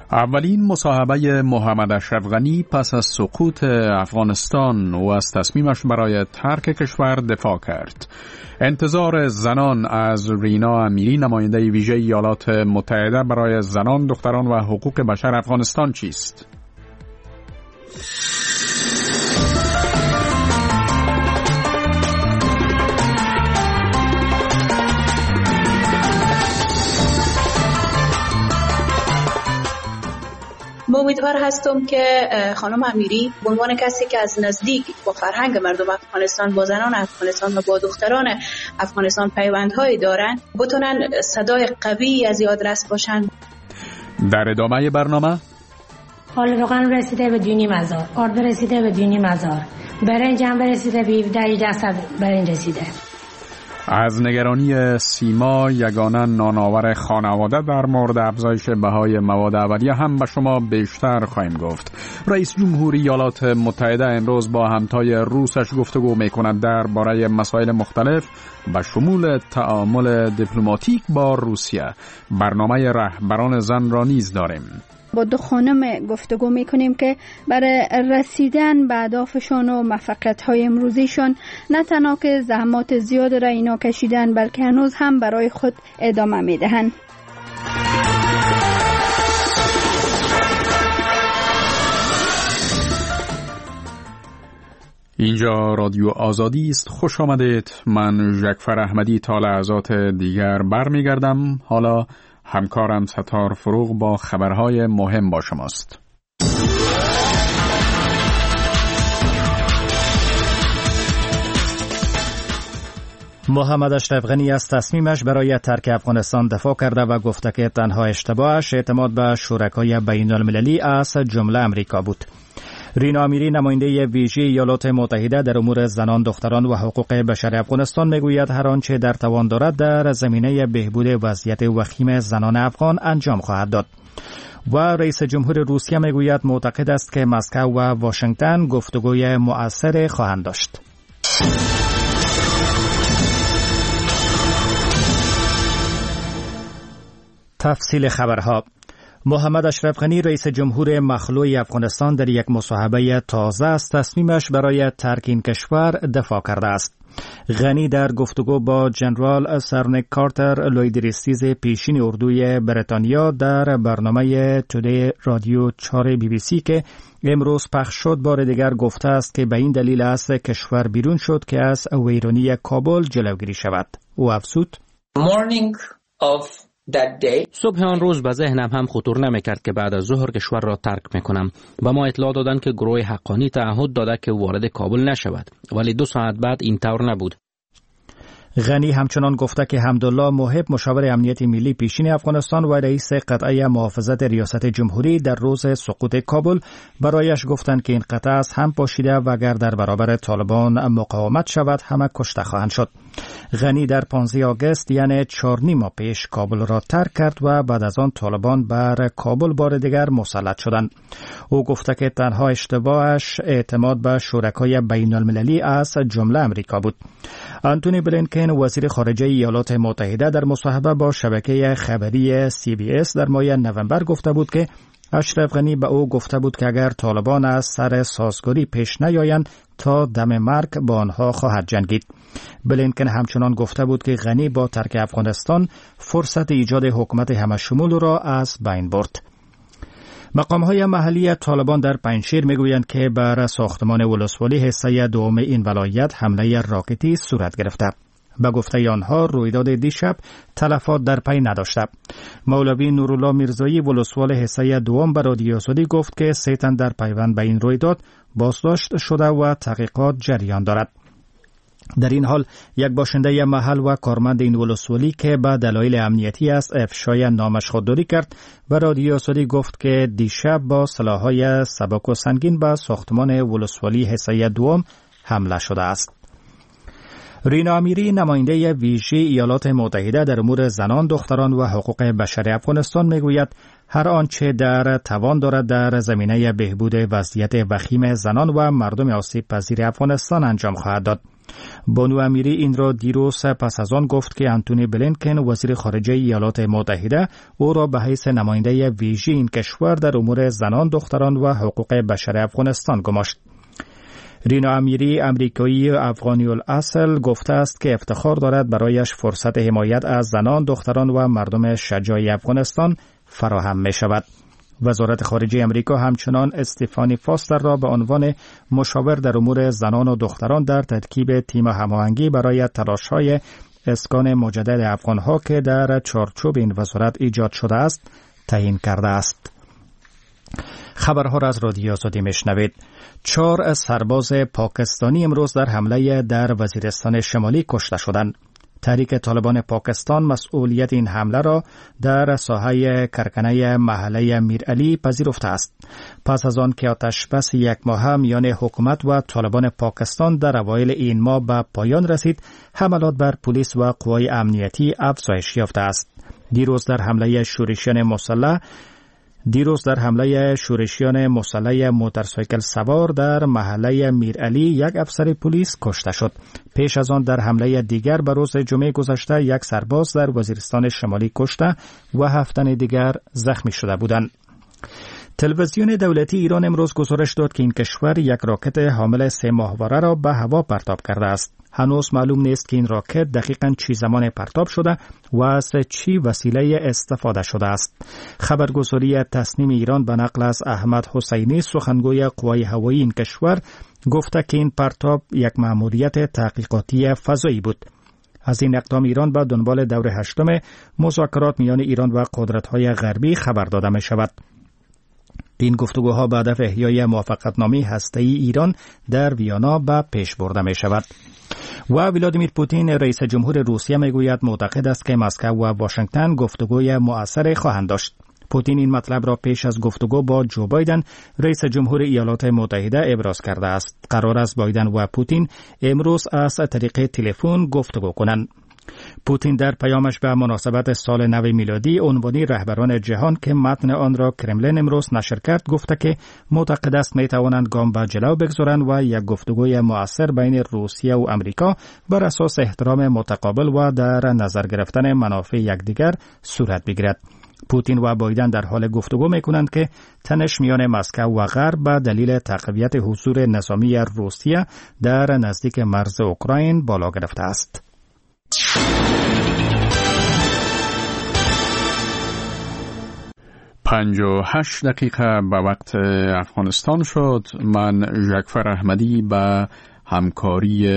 اولین مصاحبه محمد اشرف غنی پس از سقوط افغانستان و از تصمیمش برای ترک کشور دفاع کرد. انتظار زنان از رینا امیری، نماینده ویژه ایالات متحده برای زنان، دختران و حقوق بشر افغانستان چیست؟ امیدوار هستم که خانم امیری به عنوان کسی که از نزدیک با فرهنگ مردم افغانستان، با زنان افغانستان و با دختران افغانستان پیوندهای دارن، بتونن صدای قوی از یادرس باشن. در ادامه برنامه حال روغن رسیده به دونی مزار، آرد رسیده به دونی مزار، برنج هم رسیده به 17% برنج رسیده. از نگرانی سیما، یگانه نانآور خانواده، در مورد افزایش بهای مواد اولیه هم به شما بیشتر خواهیم گفت. رئیس جمهوری ایالات متحده امروز با همتای روسش گفتگو می‌کند درباره مسائل مختلف به شمول تعامل دیپلماتیک با روسیه. برنامه رهبران زن را نیز داریم. با دو خانم گفتگو میکنیم که برای رسیدن به اهدافشون و موفقیت‌های امروزیشون نه تنها که زحمات زیاد را اینا کشیدن، بلکه هنوز هم برای خود ادامه میدهن. اینجا رادیو آزادی است. خوش آمدید. من ژکفر احمدی تا لحظات دیگر برمیگردم. حالا همکارم ستار فروغ با خبرهای مهم با شماست. محمد اشرف غنی از تصمیمش برای ترک افغانستان دفاع کرده و گفته که تنها اشتباهش اعتماد به شرکای بین المللی از جمله امریکا بود. رینا امیری، نماینده ویژه ایالات متحده در امور زنان، دختران و حقوق بشر افغانستان، میگوید هر آنچه در توان دارد در زمینه بهبود وضعیت وخیم زنان افغان انجام خواهد داد. و رئیس جمهور روسیه میگوید معتقد است که مسکو و واشنگتن گفتگوی مؤثر خواهند داشت. تفصیل خبرها. محمد اشرف غنی، رئیس جمهور مخلوع افغانستان، در یک مصاحبه تازه از تصمیمش برای ترک این کشور دفاع کرده است. غنی در گفتگو با جنرال سرنیک کارتر، لویدریستیز پیشین اردوی بریتانیا، در برنامه تودی رادیو 4 BBC که امروز پخش شد، بار دیگر گفته است که به این دلیل از کشور بیرون شد که از ویرانی کابل جلوگیری شود. او افزود: صبح آن روز به ذهنم هم خطور نمیکرد که بعد از ظهر کشور را ترک میکنم. به ما اطلاع دادند که گروه حقانی تعهد داده که وارد کابل نشود، ولی 2 ساعت بعد این طور نبود. غنی همچنان گفته که حمدالله محب، مشاور امنیت ملی پیشین افغانستان و رئیس قطعه محافظت ریاست جمهوری، در روز سقوط کابل برایش گفتند که این قطعه از هم پاشیده و اگر در برابر طالبان مقاومت شود همه کشته خواهند شد. غنی در 15 آگوست، یعنی 4 ماه پیش، کابل را ترک کرد و بعد از آن طالبان بر کابل بار دیگر مسلط شدند. او گفته که تنها اشتباهش اعتماد به شرکای بین المللی از جمله امریکا بود. آنتونی بلینکن، وزیر خارجه ایالات متحده، در مصاحبه با شبکه خبری CBS در ماه نوامبر گفته بود که اشرف غنی به او گفته بود که اگر طالبان از سر سازگاری پیش نیایند تا دم مرگ با آنها خواهد جنگید. بلینکن همچنان گفته بود که غنی با ترک افغانستان فرصت ایجاد حکومت همه‌شمول را از بین برد. مقام‌های محلی طالبان در پنجشیر میگویند که بر ساختمان ولسوالی حصه دوم این ولایت حمله راکتی صورت گرفته. به گفته آنها رویداد دیشب تلفات در پی نداشته. مولوی نورالله میرزایی، ولسوال حصه دوم، به رادیو آزادی گفت که 3 تن در پیوند به این رویداد بازداشت شده و تحقیقات جریان دارد. در این حال یک باشنده محل و کارمند این ولسوالی که به دلایل امنیتی است افشای نامش خودداری کرد و رادیو آزادی گفت که دیشب با سلاح‌های سبک و سنگین به ساختمان ولسوالی حصه دوم حمله شده است. رینا امیری، نماینده ویژه ایالات متحده در امور زنان، دختران و حقوق بشر افغانستان، میگوید هر آنچه در توان دارد در زمینه بهبود وضعیت وخیم زنان و مردم آسیب پذیر افغانستان انجام خواهد داد. بانو امیری این را دیروز پس از آن گفت که انتونی بلینکن وزیر خارجه ایالات متحده او را به حیث نماینده ویژه این کشور در امور زنان، دختران و حقوق بشر افغانستان گماشت. رینا امیری امریکایی افغانی الاصل گفته است که افتخار دارد برایش فرصت حمایت از زنان، دختران و مردم شجاع افغانستان فراهم می شود. وزارت خارجه امریکا همچنان استفانی فاستر را به عنوان مشاور در امور زنان و دختران در ترکیب تیم هماهنگی برای تلاش‌های اسکان مجدد افغان‌ها که در چارچوب این وزارت ایجاد شده است تعیین کرده است. خبرها را از رادیو آزادی میشنوید. 4 سرباز پاکستانی امروز در حمله در وزیرستان شمالی کشته شدند. تحریک طالبان پاکستان مسئولیت این حمله را در ساحه کرکنه محله میرعلی پذیرفته است. پس از آن که آتشبس یک ماه میان حکومت و طالبان پاکستان در اوایل این ماه به پایان رسید، حملات بر پلیس و قوای امنیتی افزایش یافته است. دیروز در حمله شورشیان مسلح موتورسایکل سوار در محله میرعلی یک افسر پلیس کشته شد. پیش از آن در حمله دیگر به روز جمعه گذشته یک سرباز در وزیرستان شمالی کشته و 7 تن دیگر زخمی شده بودند. تلویزیون دولتی ایران امروز گزارش داد که این کشور یک راکت حامل 3 ماهواره را به هوا پرتاب کرده است. هنوز معلوم نیست که این راکت دقیقاً چی زمان پرتاب شده و از چی وسیله استفاده شده است. خبرگزاری تصنیم ایران به نقل از احمد حسینی سخنگوی قوای هوایی این کشور گفته که این پرتاب یک مأموریت تحقیقاتی فضایی بود. از این اقدام ایران به دنبال دور 8 مذاکرات میان ایران و قدرت‌های غربی خبر داده می شود. این گفتگوها به هدف احیای موافقتنامه هسته‌ای ایران در ویانا به پیش برده می شود. و ولادیمیر پوتین رئیس جمهور روسیه میگوید معتقد است که مسکو و واشنگتن گفتگوی مؤثری خواهند داشت. پوتین این مطلب را پیش از گفتگو با جو بایدن رئیس جمهور ایالات متحده ابراز کرده است. قرار است بایدن و پوتین امروز از طریق تلفن گفتگو کنند. پوتین در پیامش به مناسبت سال نو میلادی عنوانی رهبران جهان که متن آن را کرملین امروز نشر کرد گفته که معتقد است می توانند گام به جلو بگذارند و یک گفتگوی مؤثر بین روسیه و امریکا بر اساس احترام متقابل و در نظر گرفتن منافع یکدیگر صورت بگیرد. پوتین و بایدن در حال گفتگو می کنند که تنش میان مسکو و غرب به دلیل تقویت حضور نظامی روسیه در نزدیک مرز اوکراین بالا گرفته است. 58 دقیقه به وقت افغانستان شد. من ژکفر احمدی به همکاری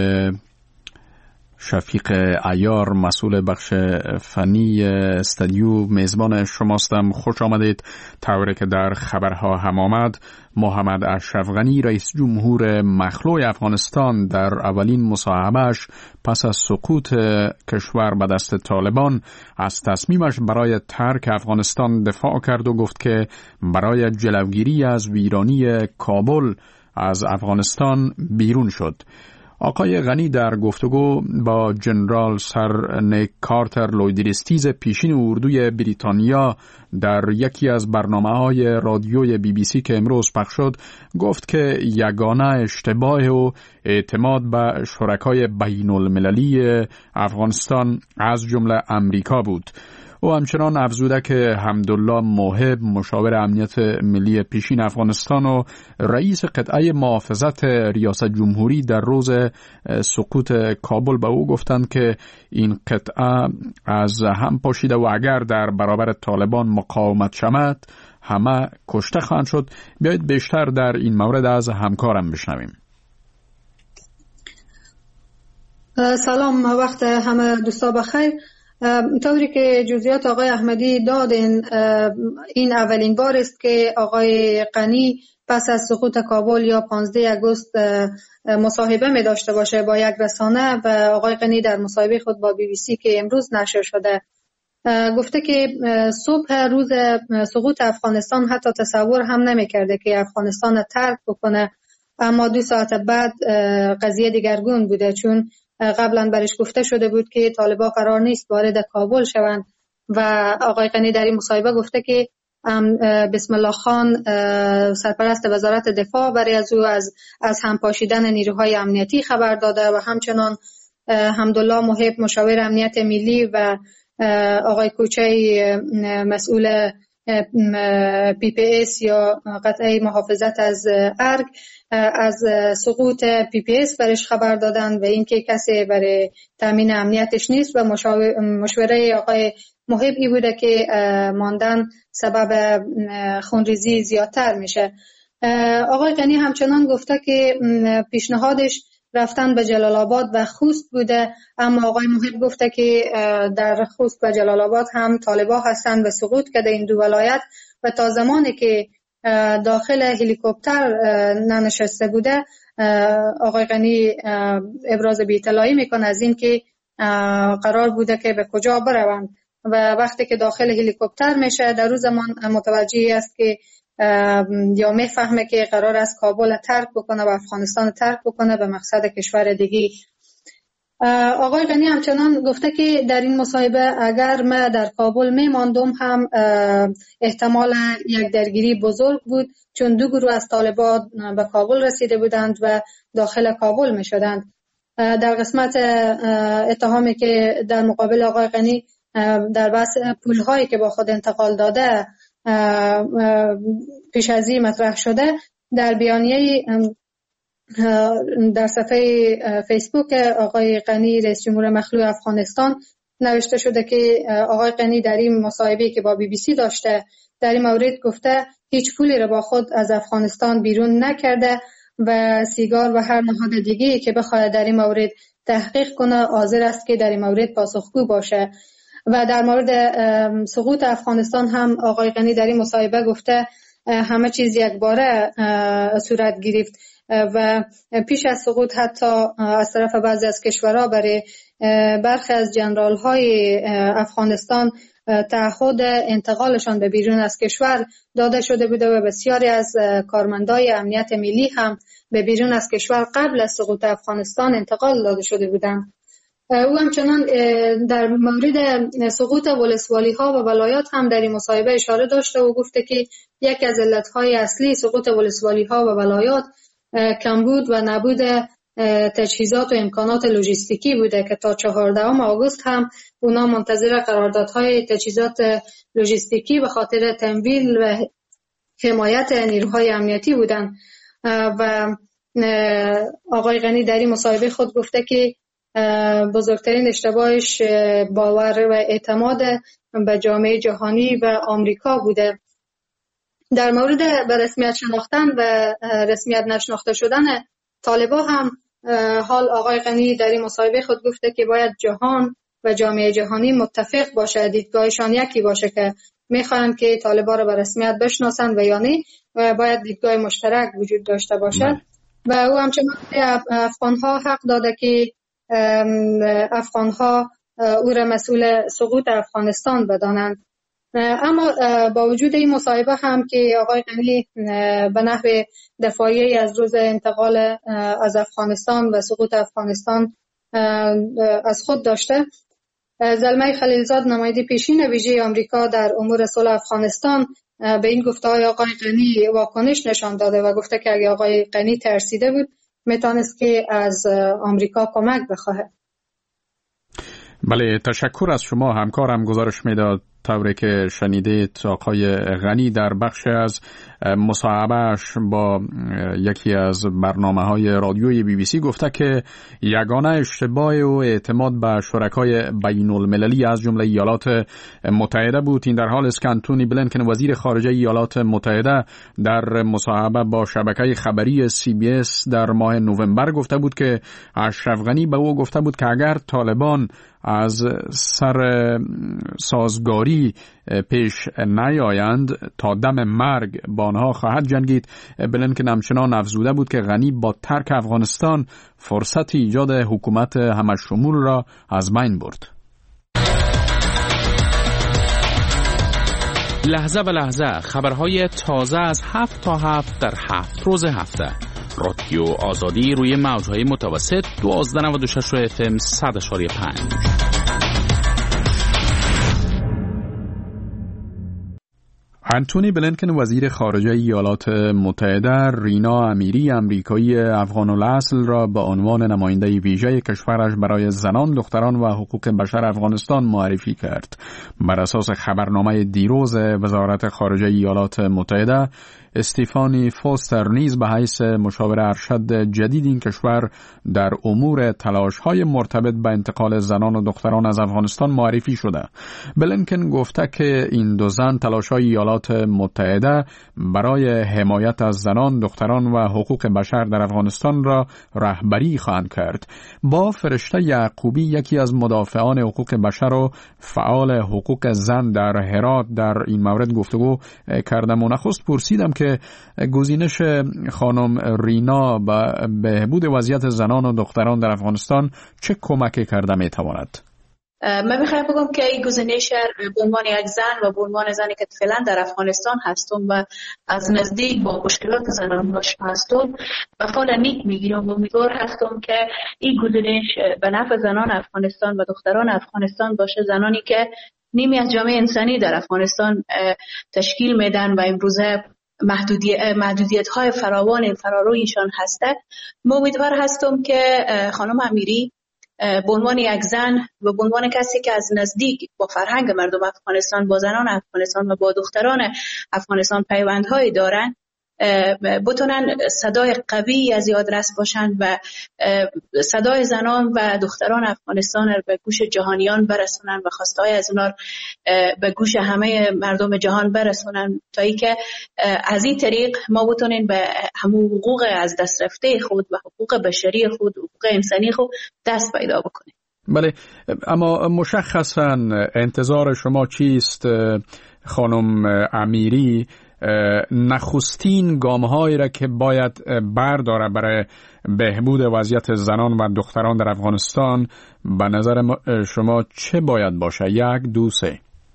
شفیق عیار مسئول بخش فنی استودیو میزبان شماستم. خوش آمدید. طوری که در خبرها هم آمد، محمد اشرف غنی رئیس جمهور مخلوع افغانستان در اولین مصاحبهش پس از سقوط کشور به دست طالبان از تصمیمش برای ترک افغانستان دفاع کرد و گفت که برای جلوگیری از ویرانی کابل از افغانستان بیرون شد. آقای غنی در گفتگو با جنرال سر نیک کارتر لویدریستیز پیشین اردوی بریتانیا در یکی از برنامه‌های رادیوی BBC که امروز پخش شد گفت که یگانه اشتباه و اعتماد به شرکای بین المللی افغانستان از جمله امریکا بود. او همچنان افزوده که حمدالله موهب مشاور امنیت ملی پیشین افغانستان و رئیس قطعه محافظت ریاست جمهوری در روز سقوط کابل به او گفتند که این قطعه از هم پاشیده و اگر در برابر طالبان مقاومت شود همه کشته خواهند شد. بیایید بیشتر در این مورد از همکارم بشنویم. سلام، وقت همه دوستا بخیر. طوری که جزئیات آقای احمدی دادن، این اولین بار است که آقای غنی پس از سقوط کابل یا 15 آگوست مصاحبه می داشته باشه با یک رسانه و آقای غنی در مصاحبه خود با BBC که امروز نشر شده گفته که صبح روز سقوط افغانستان حتی تصور هم نمی کرده که افغانستان ترک بکنه، اما 2 ساعت بعد قضیه دیگرگون بوده، چون قبلا برش گفته شده بود که طالبان قرار نیست وارد کابل شوند و آقای غنی در این مصاحبه گفته که بسم الله خان سرپرست وزارت دفاع برای از او از هم پاشیدن نیروهای امنیتی خبر داده و همچنان حمدالله محب مشاور امنیت ملی و آقای کوچه مسئول PPS یا قطعه محافظت از ارگ از سقوط PPS برش خبر دادن و اینکه کسی برای تامین امنیتش نیست و مشوره آقای محب ای بوده که ماندن سبب خونریزی زیادتر میشه. آقای غنی همچنان گفته که پیشنهادش رفتن به جلال آباد و خوست بوده، اما آقای محب گفته که در خوست و جلال آباد هم طالبان هستند و سقوط کرده این دو ولایت و تا زمانی که داخل هلیکوپتر ننشسته بوده آقای غنی ابراز بی‌اطلاعی میکنه از این که قرار بوده که به کجا بروند و وقتی که داخل هلیکوپتر میشه در روز زمان متوجه است که یا میفهمه که قرار است کابل ترک بکنه و افغانستان ترک بکنه به مقصد کشور دیگه. آقای غنی همچنان گفته که در این مصاحبه اگر ما در کابل میماندم هم احتمال یک درگیری بزرگ بود، چون دو گروه از طالبان به کابل رسیده بودند و داخل کابل می شدند. در قسمت اتهامی که در مقابل آقای غنی در بحث پولهایی که با خود انتقال داده پیش از این مطرح شده، در بیانیه در صفحه فیسبوک آقای غنی رئیس جمهور مخلوع افغانستان نوشته شده که آقای غنی در این مصاحبه‌ای که با BBC داشته در این مورد گفته هیچ پولی را با خود از افغانستان بیرون نکرده و سیگار و هر نهاد دیگه‌ای که بخواهد در این مورد تحقیق کنه حاضر است که در این مورد پاسخگو باشه. و در مورد سقوط افغانستان هم آقای غنی در این مصاحبه گفته همه چیز یک باره صورت گرفت و پیش از سقوط حتی از طرف بعضی از کشورها برای برخی از جنرال های افغانستان تعهد انتقالشان به بیرون از کشور داده شده بوده و بسیاری از کارمندای امنیت ملی هم به بیرون از کشور قبل از سقوط افغانستان انتقال داده شده بودند. او همچنان در مورد سقوط ولسوالی ها و ولایات هم در این مصاحبه اشاره داشته و گفته که یکی از علتهای اصلی سقوط ولسوالی ها و ولایات کمبود و نبود تجهیزات و امکانات لوجستیکی بوده که تا 14 آگوست هم اونا منتظر قراردادهای تجهیزات لوجستیکی به خاطر تمویل و حمایت نیروهای امنیتی بودن. و آقای غنی در این مصاحبه خود گفته که بزرگترین اشتباهش باور و اعتماد به جامعه جهانی و آمریکا بوده. در مورد به رسمیت شناختن و رسمیت نشناخته شدن طالبان هم حال آقای غنی در این مصاحبه خود گفته که باید جهان و جامعه جهانی متفق باشه، دیدگاهشان یکی باشه که میخواهند که طالبان را به رسمیت بشناسند و یا نه و باید دیدگاه مشترک وجود داشته باشد. و او همچنان افغانها حق داده که افغانها او را مسئول سقوط افغانستان بدانند. اما با وجود این مصاحبه هم که آقای غنی به نحو دفاعی از روز انتقال از افغانستان و سقوط افغانستان از خود داشته، زلمه خلیلزاد نماینده پیشین ویژه آمریکا در امور صلح افغانستان به این گفته‌های آقای غنی واکنش نشان داده و گفته که اگه آقای غنی ترسیده بود میتونست که از آمریکا کمک بخواهد. بله، تشکر از شما. همکارم گزارش میداد طوری که شنیدید آقای غنی در بخش از مصاحبهش با یکی از برنامه‌های رادیوی BBC گفته که یگانه اشتباه و اعتماد به شرکای بین المللی از جمله ایالات متحده بود. این در حال است که انتونی بلینکن وزیر خارجه ایالات متحده در مصاحبه با شبکه خبری CBS در ماه نوامبر گفته بود که اشرف غنی به او گفته بود که اگر طالبان از سر سازگاری پیش نیایند تا دم مرگ با آنها خواهد جنگید. بلینکن همچنان افزوده بود که غنی با ترک افغانستان فرصت ایجاد حکومت همشمول را از بین برد. لحظه به لحظه خبرهای تازه از 7 تا 7 در 7 روز هفته. رادیو آزادی روی موجهای متوسط 1296 FM 100.5. انتونی بلینکن وزیر خارجه ایالات متحده رینا امیری امریکایی افغان الاصل را به عنوان نماینده ویژه کشورش برای زنان، دختران و حقوق بشر افغانستان معرفی کرد. بر اساس خبرنامه دیروز وزارت خارجه ایالات متحده، استیفانی فوستر نیز به حیث مشاور ارشد جدید این کشور در امور تلاش‌های مرتبط به انتقال زنان و دختران از افغانستان معرفی شده. بلینکن گفته که این دو زن تلاش‌های ایالات متحده برای حمایت از زنان، دختران و حقوق بشر در افغانستان را رهبری خواهند کرد. با فرشته یعقوبی، یکی از مدافعان حقوق بشر و فعال حقوق زن در هرات، در این مورد گفتگو کردم و نخست پرسیدم که گزینش خانم رینا به بهبود وضعیت زنان و دختران در افغانستان چه کمکی کرده میتواند؟ من میخوایم بگم که این گزینش به عنوان یک زن و به عنوان زنی که فعلا در افغانستان هستم و از نزدیک با مشکلات زنان آشنا هستم و فعلا نیک میگیرم و امیدوار هستم که این گزینش به نفع زنان افغانستان و دختران افغانستان باشه، زنانی که نیمی از جامعه انسانی در افغانستان تشکیل میدن و امروزه محدودیت های فراوان فرارویشان هسته. من امیدوار هستم که خانم امیری به عنوان یک زن و به عنوان کسی که از نزدیک با فرهنگ مردم افغانستان، با زنان افغانستان و با دختران افغانستان پیوندهایی دارن، بتونن صدای قوی از یادرس باشن و صدای زنان و دختران افغانستان رو به گوش جهانیان برسونن و خواستهای از اونا به گوش همه مردم جهان برسونن، تا ای که از این طریق ما بتونیم به همون حقوق از دست رفته خود و حقوق بشری خود، حقوق انسانی خود دست پیدا بکنیم. بله، اما مشخصاً انتظار شما چیست خانم امیری؟ نخستین گام‌هایی را که باید برداره برای بهبود وضعیت زنان و دختران در افغانستان به نظر شما چه باید باشه؟ 1، 2، 3.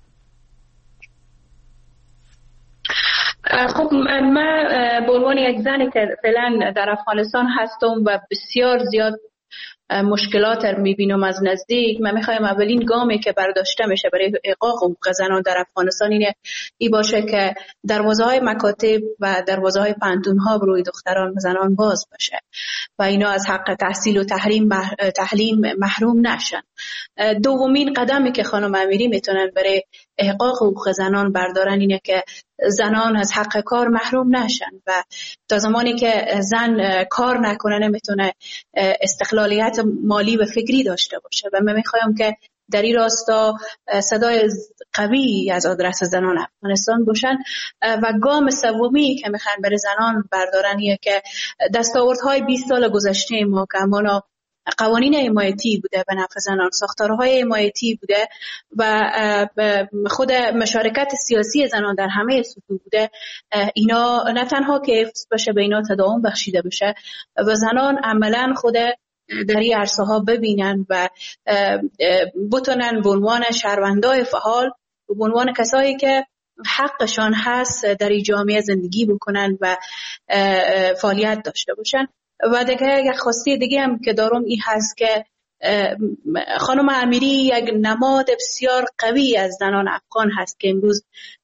خب من به عنوان یک زنی که فعلا در افغانستان هستم و بسیار زیاد مشکلات رو میبینم از نزدیک، من میخوایم اولین گامی که برداشته میشه برای احقاق حقوق زنان در افغانستان این باشه که دروازه های مکاتب و دروازه های پانتون ها روی دختران و زنان باز باشه و اینا از حق تحصیل و تعلیم محروم نشن. دومین قدمی که خانم امیری میتونن برای احقاق حقوق زنان بردارن اینه که زنان از حق کار محروم نشن و تا زمانی که زن کار نکنه نمیتونه استقلالیت مالی و فکری داشته باشه و من میخوایم که در این راستا صدای قوی از آدرس زنان افغانستان باشن. و گام سومی که میخوان برای زنان بردارن اینه که دستاوردهای 20 سال گذشته ما که همانا قوانین حمایتی بوده به نفع زنان، ساختارهای حمایتی بوده و خود مشارکت سیاسی زنان در همه سطوح بوده، اینا نه تنها که حفظ بشه به اینا تداوم بخشیده بشه و زنان عملا خود در این عرصه ها ببینن و بتونن به عنوان شهروندای فعال و به عنوان کسایی که حقشان هست در این جامعه زندگی بکنن و فعالیت داشته باشن. و دیگه یک خواسته دیگه هم که دارم این هست که خانم امیری یک نماد بسیار قوی از زنان افغان هست که امروز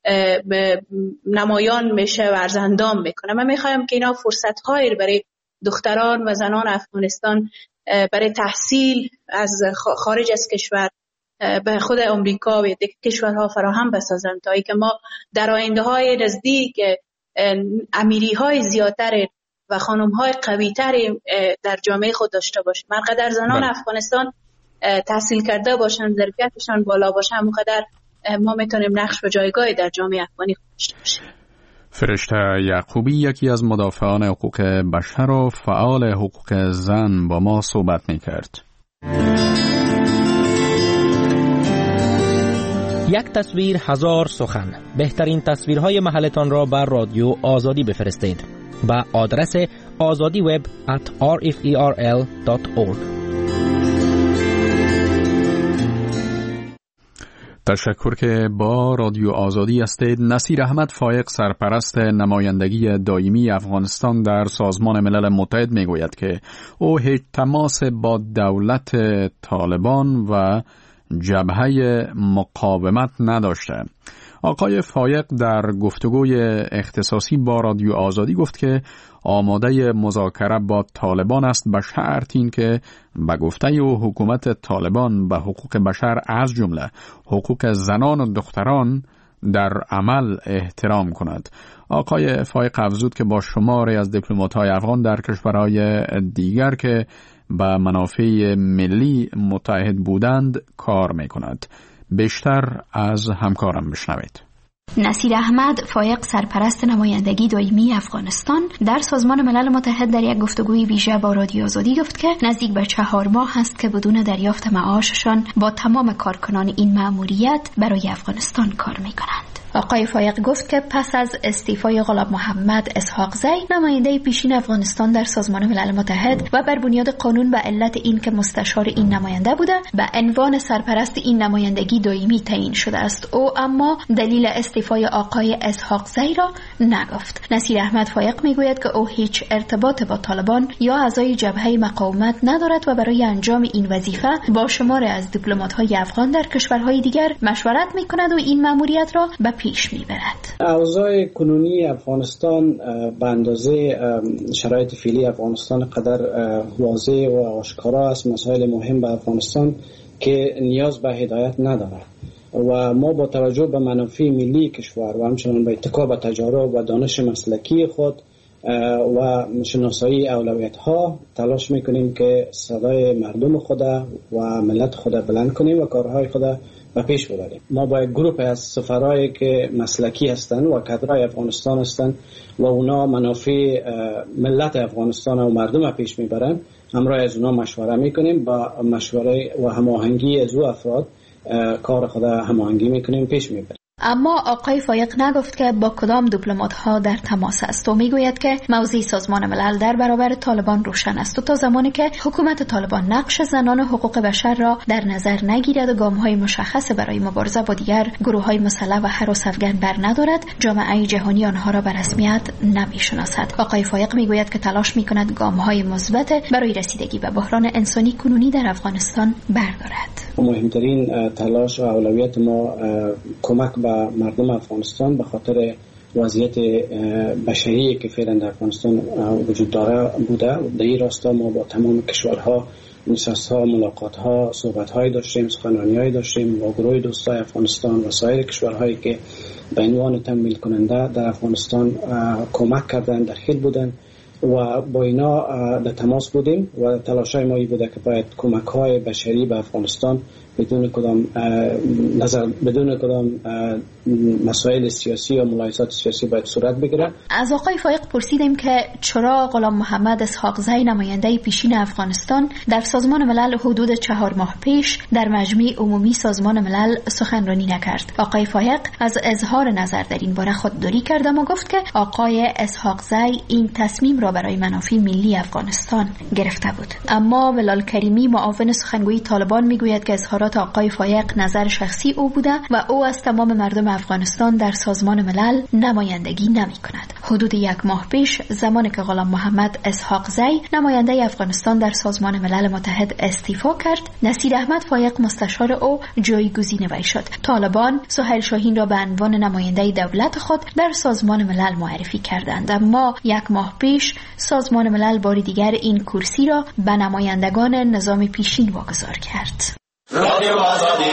نمایان میشه و ارزندام میکنه. من میخوایم که اینا فرصت هایی برای دختران و زنان افغانستان برای تحصیل از خارج از کشور به خود امریکا و دیگه کشورها فراهم بسازن تا ای که ما در آینده های نزدیک امیری های زیادتر و خانم های قوی تری در جامعه خود داشته باشیم. هرقدر زنان افغانستان تحصیل کرده باشن، ظرفیتشان بالا باشه، همونقدر ما میتونیم نقش و جایگاهی در جامعه افغانی خود داشته باشیم. فرشته یعقوبی، یکی از مدافعان حقوق بشر و فعال حقوق زن، با ما صحبت میکرد. یک تصویر هزار سخن. بهترین تصویرهای محلتان را بر رادیو آزادی بفرستید با آدرس azadiweb@rferl.org. تشکر که با رادیو آزادی هستید. نصیر احمد فایق، سرپرست نمایندگی دائمی افغانستان در سازمان ملل متحد، میگوید که او هیچ تماس با دولت طالبان و جبهه مقاومت نداشته. آقای فایق در گفتگوی اختصاصی با رادیو آزادی گفت که آماده مذاکره با طالبان است به شرط این که به گفته حکومت طالبان به حقوق بشر از جمله حقوق زنان و دختران در عمل احترام کند. آقای فایق افزود که با شماری از دیپلمات‌های افغان در کشورهای دیگر که به منافع ملی متحد بودند کار می‌کند. بیشتر از همکارم بشنوید. نصیر احمد فایق سرپرست نمایندگی دائمی افغانستان در سازمان ملل متحد در یک گفتگوی ویژه با رادیو آزادی گفت که نزدیک به 4 ماه است که بدون دریافت معاششان با تمام کارکنان این مأموریت برای افغانستان کار می‌کنند. آقای فایق گفت که پس از استعفای غلام محمد اسحاق زی نماینده پیشین افغانستان در سازمان ملل متحد و بر بنیاد قانون به علت این که مستشار این نماینده بوده به عنوان سرپرست این نمایندگی دائمی تعیین شده است. او اما دلیل استعفای آقای اسحاق زی را نگفت. نصیر احمد فایق میگوید که او هیچ ارتباط با طالبان یا اعضای جبهه مقاومت ندارد و برای انجام این وظیفه با شماری از دیپلمات‌های افغان در کشورهای دیگر مشورت میکند و این مأموریت را به پیش میبرد. اوضاع کنونی افغانستان به اندازه شرایط فعلی افغانستان قدر واضح و آشکارا است مسائل مهم به افغانستان که نیاز به هدایت ندارد و ما با توجه به منافع ملی کشور و همچنان به اتکا به تجارب و دانش مسلکی خود و شناسایی اولویت ها تلاش میکنیم که صدای مردم خود و ملت خود بلند کنیم و کارهای خود به پیش ببریم. ما با یک گروه از سفرایی که مسلکی هستند و کادرای افغانستان هستند و اونا منافع ملت افغانستان و مردم پیش میبرند همراه از اونا مشوره میکنیم. با مشوره و هماهنگی از او افراد کار خود هماهنگی میکنیم پیش میبریم. اما آقای فایق نگفت که با کدام دیپلمات‌ها در تماس است و میگوید که موضع سازمان ملل در برابر طالبان روشن است و تا زمانی که حکومت طالبان نقش زنان و حقوق بشر را در نظر نگیرد و گام‌های مشخص برای مبارزه با دیگر گروه‌های مسلح و هراس افغان بر ندارد جامعه جهانی آنها را به رسمیت نمی‌شناسد. آقای فایق میگوید که تلاش می‌کند گام‌های مثبت برای رسیدگی به بحران انسانی کنونی در افغانستان بردارد. مهمترین تلاش و اولویت ما کمک به مردم افغانستان به خاطر وضعیت بشری که فعلا در افغانستان وجود داره بوده. در این راستا ما با تمام کشورها نشست‌ها، ملاقات‌ها، صحبت‌های داشتیم، سخنرانی‌های داشتیم با گروه دوستای افغانستان و سایر کشورهایی که به عنوان تمویل کننده در افغانستان کمک کردن، دخیل بودن و با اینا در تماس بودیم و تلاشای ما این بوده که باید کمک‌های بشری به افغانستان بدون کدام مسائل سیاسی و ملاحظات سیاسی باید صورت بگیره. از آقای فایق پرسیدیم که چرا غلام محمد اسحاق زی نماینده پیشین افغانستان در سازمان ملل حدود 4 ماه پیش در مجمع عمومی سازمان ملل سخنرانی نکرد. آقای فایق از اظهار نظر در این باره خودداری کرد و گفت که آقای اسحاق زی این تصمیم را برای منافع ملی افغانستان گرفته بود. اما بلال کریمی معاون سخنگوی طالبان میگوید که اظهارات آقای فایق نظر شخصی او بوده و او از تمام مردم افغانستان در سازمان ملل نمایندگی نمی کند. حدود 1 ماه پیش زمانی که غلام محمد اسحاق زی نماینده افغانستان در سازمان ملل متحد استعفا کرد، نصیر احمد فایق مستشار او جایگزین وی شد. طالبان سهیل شاهین را به عنوان نماینده دولت خود در سازمان ملل معرفی کردند، اما 1 ماه پیش سازمان ملل بار دیگر این کرسی را به نمایندگان نظام پیشین واگذار کرد. رادیو آزادی.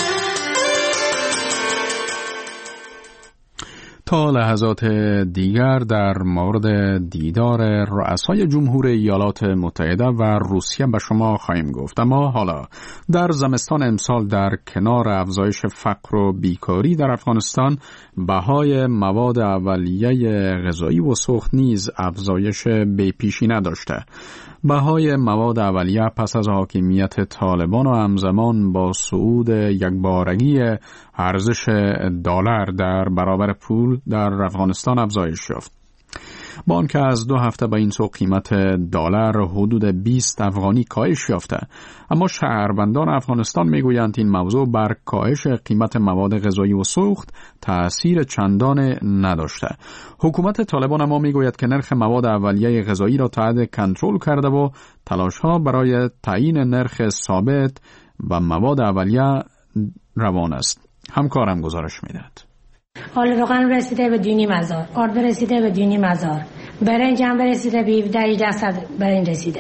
تا لحظات دیگر در مورد دیدار رؤسای جمهور ایالات متحده و روسیه به شما خواهیم گفت. اما حالا در زمستان امسال در کنار افزایش فقر و بیکاری در افغانستان بهای مواد اولیه غذایی و سوخت نیز افزایش بی‌پیشی نداشته. بهای مواد اولیه پس از حاکمیت طالبان و همزمان با صعود یکبارگی ارزش دلار در برابر پول در افغانستان افزایش یافت. با آنکه از 2 هفته به این سو قیمت دلار حدود 20 افغانی کاهش یافته، اما شهروندان افغانستان میگویند این موضوع بر کاهش قیمت مواد غذایی و سوخت تأثیر چندان نداشته. حکومت طالبان اما میگوید که نرخ مواد اولیه غذایی را تحت کنترل کرده و تلاش‌ها برای تعیین نرخ ثابت و مواد اولیه روان است. همکارم گزارش میدهد. حال روغن رسیده به 2,500، آرد رسیده به 2,500، برنج هم رسیده به 17,000 برنج رسیده.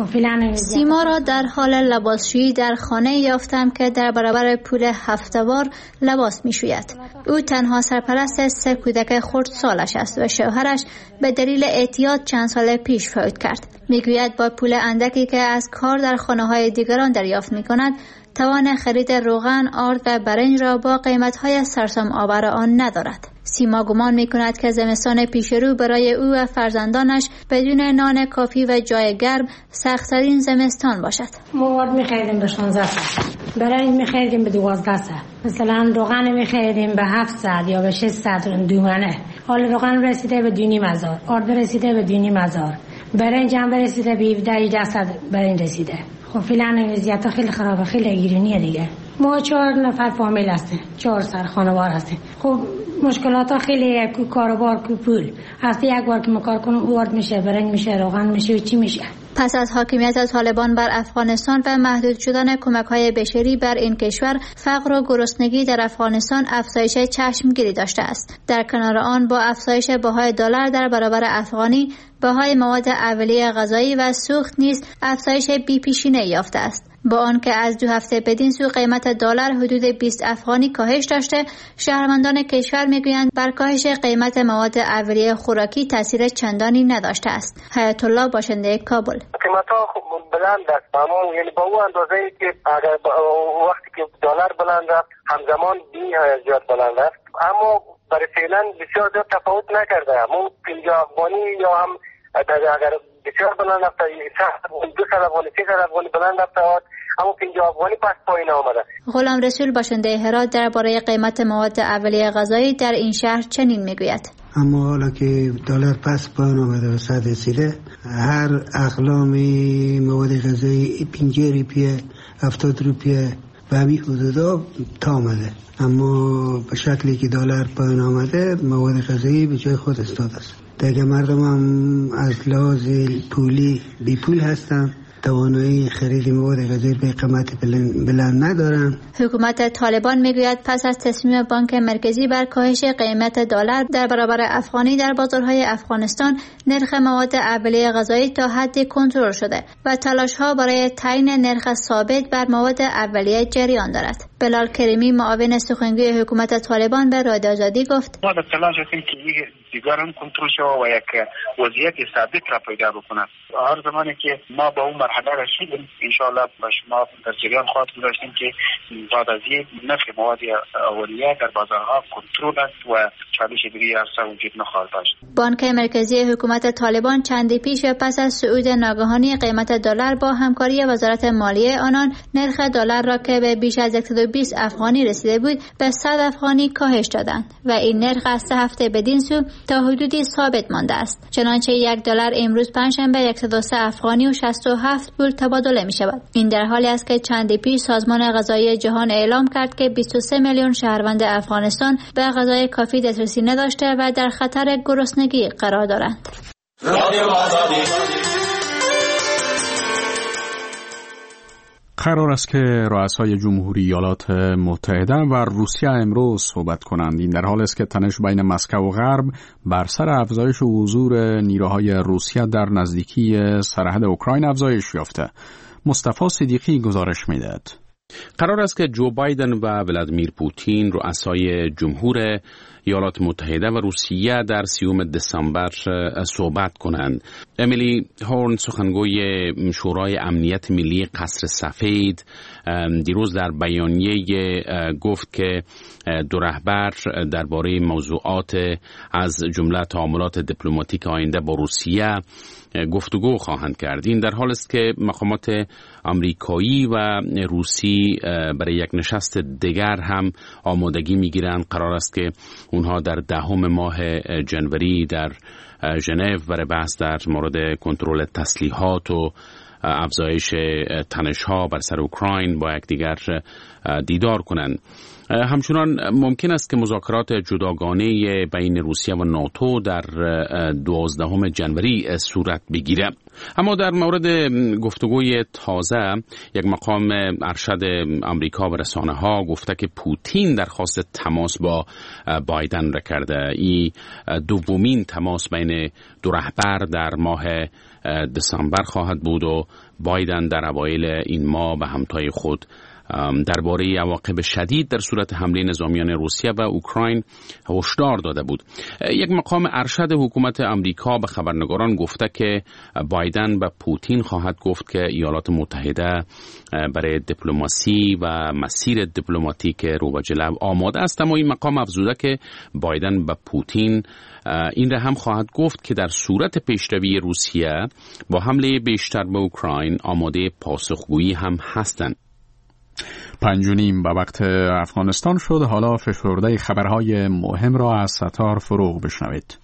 سیما را در حال لباسشویی در خانه یافتم که در برابر پول هفته‌وار لباس می‌شوید. او تنها سرپرست 3 کودک خردسالش است و شوهرش به دلیل اعتیاد چند سال پیش فوت کرد. میگوید با پول اندکی که از کار در خانه‌های دیگران دریافت می‌کند توان خرید روغن، آرد و برنج را با قیمت‌های سرسام آور آن ندارد. سیما گمان می‌کند که زمستان پیشرو برای او و فرزندانش بدون نان کافی و جای گرم سخت‌ترین زمستان باشد. ما آرد می‌خریدیم به 16 ساعت، برنج می‌خریدیم به 12 ساعت، مثلا روغن می‌خریدیم به 700 یا به 600 دومنه. حال روغن رسیده به 2,500، آرد رسیده به 2,500، برنج هم رسیده به 17,000 برنج رسیده. خب فعلا وضعیت خیلی خرابه، خیلی گیرونیه دیگه. ما 4 نفر فامیل هستیم، 4 سر خانوار هستیم. خب مشکلات ها خیلی، کو کاروبار کو پول. هفته یک بار که ما کار کنیم اوارد میشه، برنج میشه، روغن میشه و چی میشه. پس از حاکمیت طالبان بر افغانستان و محدود شدن کمک‌های بشری بر این کشور، فقر و گرسنگی در افغانستان افزایش چشمگیری داشته است. در کنار آن با افزایش بهای دلار در برابر افغانی، بهای مواد اولیه غذایی و سوخت نیز افزایش بی‌پیشینه یافته است. با آنکه از 2 هفته بدین سو قیمت دلار حدود 20 افغانی کاهش داشته، شهروندان کشور میگویند بر کاهش قیمت مواد اولیه خوراکی تاثیر چندانی نداشته است. حیات الله، باشنده کابل: قیمت‌ها بلند است، اما یعنی با اون اندازه‌ای که اگر وقتی که دلار بلند است همزمان بی زیاد بلند است، اما برای فعلا بسیار زیاد تفاوت نکرده. همون 50 افغانی یا هم اگر بسیار بلند است 200 افغانی 300 افغانی بلند است، اما 50 افغانی پس پایین آمده. غلام رسول، باشنده هرات، درباره قیمت مواد اولیه غذایی در این شهر چنین میگوید: اما حالا که دلار پس پایین آمده و 100 رسیده، هر اقلام مواد غذایی 50 روپیه 70 روپیه به همین حدودا تا آمده. اما به شکلی که دلار پایین آمده مواد غذایی به جای خود استاد است. دیگه مردم هم از لحاظ پولی بی پول هستن، توانایی خرید مواد غذایی به قیمت بلند ندارن. حکومت طالبان میگوید پس از تصمیم بانک مرکزی بر کاهش قیمت دلار در برابر افغانی در بازارهای افغانستان، نرخ مواد اولیه غذایی تا حدی کنترل شده و تلاش‌ها برای تعیین نرخ ثابت بر مواد اولیه جریان دارد. بلال کریمی، معاون سخنگوی حکومت طالبان، به رادیو آزادی گفت: ما در تلاش هستیم که دیگر هم کنترل شود و یک وضعیت ثابت را پیدا بکند. هر زمانی که ما به اون مرحله رسیدیم ان شاء الله به شما در جریان خواهیم داشتیم که بعد از این نرخ مواد اولیه در بازارها کنترل است و چالش دیگری اصلا وجود نخواهد داشت. بانک مرکزی حکومت طالبان چندی پیش پس از صعود ناگهانی قیمت دلار با همکاری وزارت مالیه آنان، نرخ دلار را که به بیش از 120 افغانی رسیده بود به 100 افغانی کاهش دادند و این نرخ از 3 هفته بدین سو تا حدودی ثابت مانده است. چنانچه $1 امروز پنجشنبه 103 افغانی و 67 پول تبادله می شود. این در حالی است که چندی پیش سازمان غذایی جهان اعلام کرد که 23 میلیون شهروند افغانستان به غذای کافی دسترسی نداشته و در خطر گرسنگی قرار دارند. قرار است که رؤسای جمهوری ایالات متحده و روسیه امروز صحبت کنند. این در حال است که تنش بین مسکو و غرب بر سر افزایش حضور نیروهای روسیه در نزدیکی سرحد اوکراین افزایش یافته. مصطفی صدیقی گزارش می‌دهد. قرار است که جو بایدن و ولادیمیر پوتین رؤسای جمهور ایالات متحده و روسیه در 30 دسامبر صحبت کنند. امیلی هورن، سخنگوی شورای امنیت ملی قصر سفید، دیروز در بیانیه گفت که دو رهبر درباره موضوعات از جمله تعاملات دیپلماتیک آینده با روسیه گفتگو خواهند کرد. این در حال است که مقامات آمریکایی و روسی برای یک نشست دیگر هم آمادگی میگیرند. قرار است که اونها در 10 ماه جنوری در ژنو برای بحث در مورد کنترل تسلیحات و افزایش تنش‌ها بر سر اوکراین با یکدیگر دیدار کنند. همچنان ممکن است که مذاکرات جداگانه بین روسیه و ناتو در 12 جنوری صورت بگیره. اما در مورد گفتگوی تازه یک مقام ارشد آمریکا و رسانه ها گفته که پوتین درخواست تماس با بایدن را کرده. این دومین تماس بین دو رهبر در ماه دسامبر خواهد بود و بایدن در اوایل این ماه به همتای خود درباره عواقب شدید در صورت حمله نظامیان روسیه و اوکراین هشدار داده بود. یک مقام ارشد حکومت آمریکا به خبرنگاران گفته که بایدن به پوتین خواهد گفت که ایالات متحده برای دیپلماسی و مسیر دیپلماتیک رو به جلو آماده است. اما این مقام افزوده که بایدن به پوتین این را هم خواهد گفت که در صورت پیشروی روسیه با حمله بیشتر به اوکراین آماده پاسخگویی هم هستند. 5:30 به وقت افغانستان شد. حالا فشرده خبرهای مهم را از ستار فروغ بشنوید.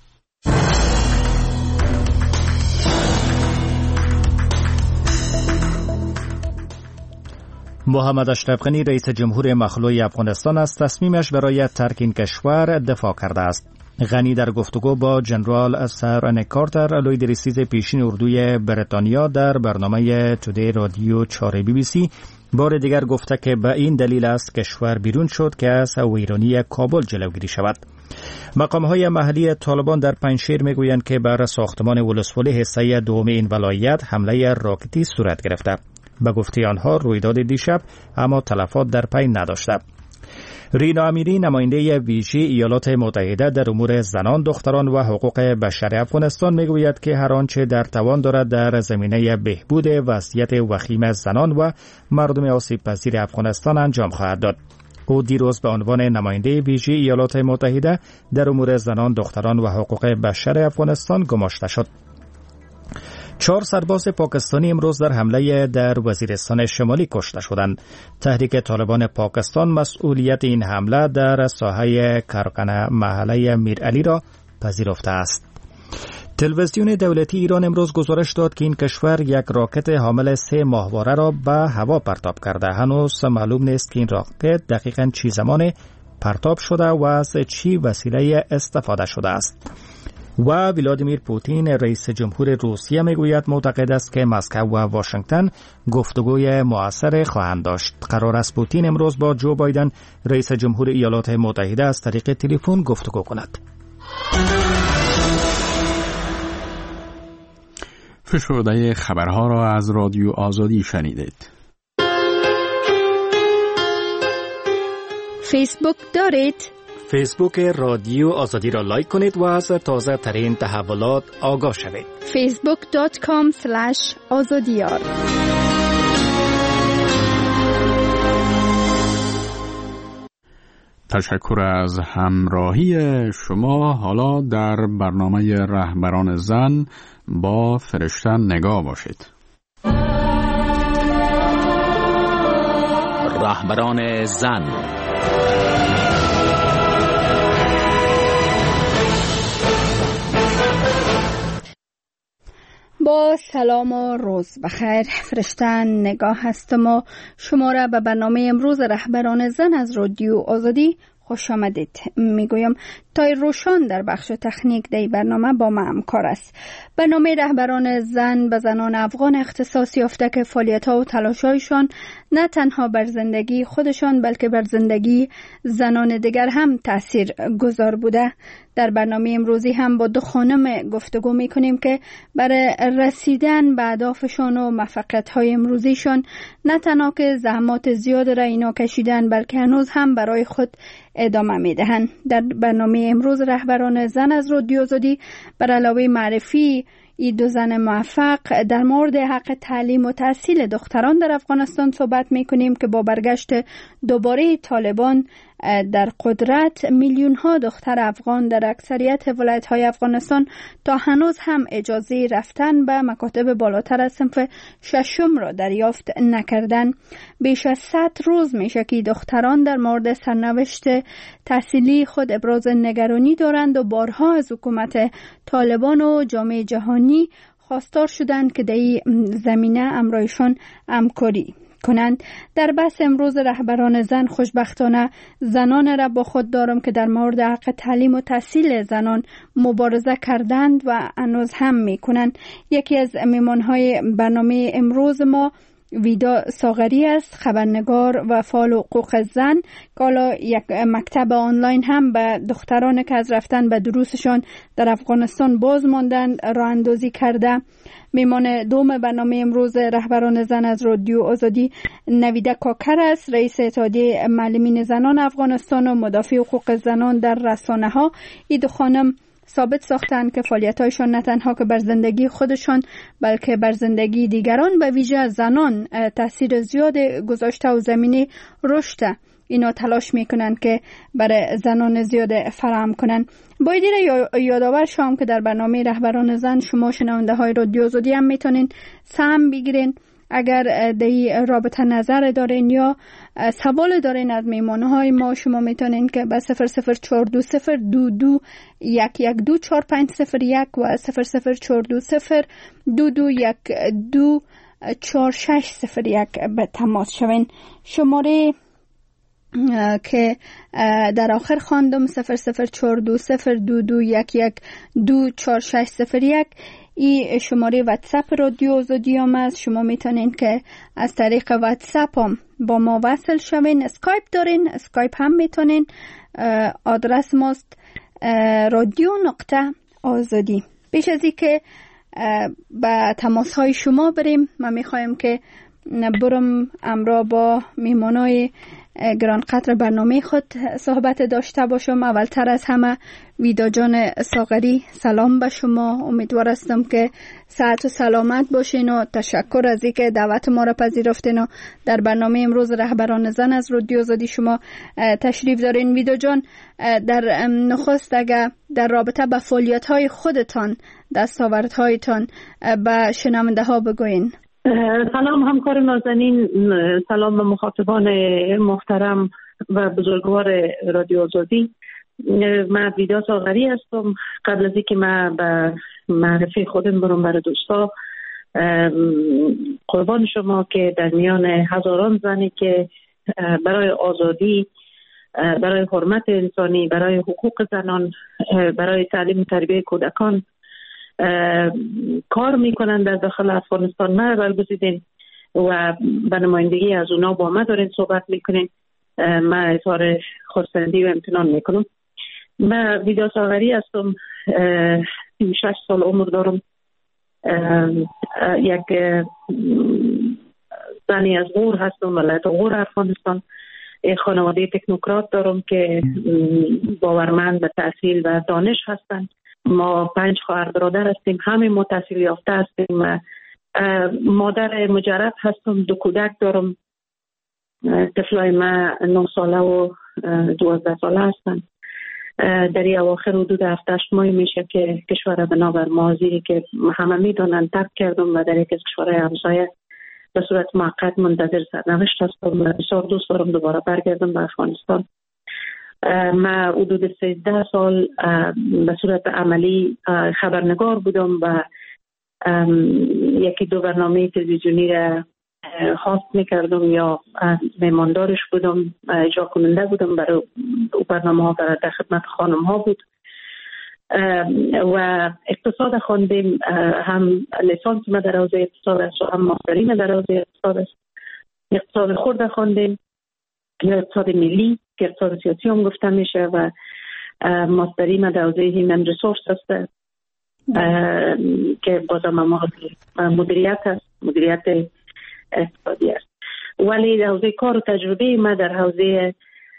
محمد اشرف غنی رئیس جمهور مخلوع افغانستان از تصمیمش برای ترک این کشور دفاع کرده است. غنی در گفتگو با جنرال سر ان کارتر لوی رئیس پیشین اردوی بریتانیا در برنامه تودی رادیو 4 BBC بار دیگر گفته که به این دلیل است کشور بیرون شد که از ویرانی کابل جلوگیری شود. مقام‌های محلی طالبان در پنجشیر میگویند که بر ساختمان ولسوالی حصه دوم این ولایت حمله راکتی صورت گرفته. به گفته آنها رویداد دیشب اما تلفات در پی نداشته. رینا امیری نماینده ویژه ایالات متحده در امور زنان، دختران و حقوق بشر افغانستان میگوید که هر آنچه در توان دارد در زمینه بهبود وضعیت وخیم زنان و مردم آسیب پذیر افغانستان انجام خواهد داد. او دیروز به عنوان نماینده ویژه ایالات متحده در امور زنان، دختران و حقوق بشر افغانستان گماشته شد. 4 سرباز پاکستانی امروز در حمله در وزیرستان شمالی کشته شدند. تحریک طالبان پاکستان مسئولیت این حمله در ساحه کارخانه محله میرعلی را پذیرفته است. تلویزیون دولتی ایران امروز گزارش داد که این کشور یک راکت حامل 3 ماهواره را به هوا پرتاب کرده. هنوز معلوم نیست که این راکت دقیقاً چه زمان پرتاب شده و از چه وسیله استفاده شده است. و ولادیمیر پوتین رئیس جمهور روسیه میگوید معتقد است که مسکو و واشنگتن گفتگوی مؤثر خواهند داشت. قرار است پوتین امروز با جو بایدن رئیس جمهور ایالات متحده از طریق تلفن گفتگو کند. فشرده خبرها را از رادیو آزادی شنیدید. فیسبوک دارید؟ فیسبوک رادیو آزادی را لایک کنید و از تازه ترین تحولات آگاه شوید. facebook.com/azadiyar. تشکر از همراهی شما. حالا در برنامه رهبران زن با فرشتن نگاه باشید. رهبران زن. با سلام و روز بخیر. فرشتن نگاه هستم و شما را به برنامه امروز رهبران زن از رادیو آزادی خوش آمدید میگویم. تای روشان در بخش تکنیک در برنامه با ما همکار است. برنامه رهبران زن به زنان افغان اختصاص یافته که فعالیت‌ها و تلاش‌هایشان نه تنها بر زندگی خودشان بلکه بر زندگی زنان دیگر هم تأثیر گذار بوده. در برنامه امروزی هم با 2 خانم گفتگو میکنیم که برای رسیدن به اهدافشان و موفقیت‌های امروزیشان نه تنها که زحمات زیاد را اینا کشیدن بلکه هنوز هم برای خود ادامه میدهند. در برنامه امروز رهبران زن از رادیو آزادی بر علاوه معرفی این 2 زن موفق در مورد حق تعلیم و تحصیل دختران در افغانستان صحبت میکنیم که با برگشت دوباره طالبان در قدرت میلیون ها دختر افغان در اکثریت ولایت های افغانستان تا هنوز هم اجازه رفتن به مکاتب بالاتر از صنف 6 را دریافت نکردن. بیش از 100 روز میشه که دختران در مورد سرنوشت تحصیلی خود ابراز نگرانی دارند و بارها از حکومت طالبان و جامعه جهانی خواستار شدند که در این زمینه همراهشان همکاری کنند. در بحث امروز رهبران زن خوشبختانه زنان را با خود دارم که در مورد حق تعلیم و تحصیل زنان مبارزه کردند و هنوز هم می کنند. یکی از میمانهای برنامه امروز ما ویدا ساغری است، خبرنگار و فعال حقوق زن که حالا یک مکتب آنلاین هم به دختران که از رفتن به دروسشان در افغانستان باز ماندن راه اندازی کرده. میمان دوم برنامه امروز رهبران زن از رادیو آزادی نویده کاکر است، رئیس اتحادیه معلمین زنان افغانستان و مدافع حقوق زنان در رسانه ها. این دو خانم ثابت ساختند که فعالیت‌هایشان نه تنها که بر زندگی خودشان بلکه بر زندگی دیگران به ویژه زنان تاثیر زیاد گذاشته و زمینه رشد اینا تلاش میکنند که برای زنان زیاد فراهم کنند. باید یادآور شوم که در برنامه رهبران زن شما شنونده های رادیو آزادی هم میتونین سهم بگیرین. اگر در این رابطه نظر دارین یا سوال دارین از میمانهای ما، شما میتونین که به 0042022112450 و 0042022124601 به تماس شوین. شماره که در آخر خواندم 004202211244601 این شماره واتساپ رادیو آزادی هم است. شما میتونین که از طریق واتساپ هم با ما وصل شوین. اسکایپ دارین، اسکایپ هم میتونین. آدرس ماست radio.azadi. پیش از این که به تماس های شما بریم، ما میخوایم که برم امرا با میمانای گران قدر برنامه خود صحبت داشته باشم. اولتر از همه ویدا جان ساغری، سلام به شما. امیدوار هستم که صحت و سلامت باشین و تشکر از اینکه دعوت ما را پذیرفتین و در برنامه امروز رهبران زن از رادیو آزادی شما تشریف دارین. ویدا جان، در نخست اگر در رابطه با فعالیت‌های خودتان، دستاوردهایتان به شنونده ها بگوین. سلام همکار نازنین، سلام به مخاطبان محترم و بزرگوار رادیو آزادی. من ویدا ساغری هستم. قبل از اینکه من به معرفی خودم برم برای دوستا، قربان شما که در میان هزاران زنی که برای آزادی، برای حرمت انسانی، برای حقوق زنان، برای تعلیم و تربیت کودکان کار میکنن در داخل افغانستان ما برگزیدین و به نمایندگی از اونا با ما دارین صحبت میکنین، من اظهار خرسندی و امتنان میکنم. من ویدا ساغری هستم، 36 سال عمر دارم، یک زنی از غور هستم، ولایت غور افغانستان. یک خانواده تکنوکرات دارم که باورمند به تحصیل و دانش هستند. ما 5 خواهر برادر هستیم، همه ما تحصیل یافته هستیم. مادر مجرد هستم، 2 کودک دارم. طفلای من 9 ساله و 12 ساله هستند. در این اواخر حدود 7-8 ماه میشه که کشور بنابر ماضی که همه میدونن ترک کردم و در یک از کشورهای همسایه به صورت موقت منتظر سرنوشت هستم و بسیار دوست دارم دوباره برگردم به افغانستان. من حدود 13 سال به صورت عملی خبرنگار بودم و 1-2 برنامه تلویزیونی را هاست میکردم یا میماندارش بودم، اجرا کننده بودم برای برنامه ها در خدمت خانم ها بود و اقتصاد خواندیم. هم لیسانس ما در حوزه اقتصاد است و هم ماستری ما در حوزه اقتصاد است. اقتصاد خرد خواندیم یا اقتصاد ملی که اقتصاد سیاسی هم گفته میشه و ماستری ما در حوزه هیومن ریسورس است که بازم مدیریت است، مدیریت اقتصادی است. ولی در حوزه کار و تجربه ما در حوزه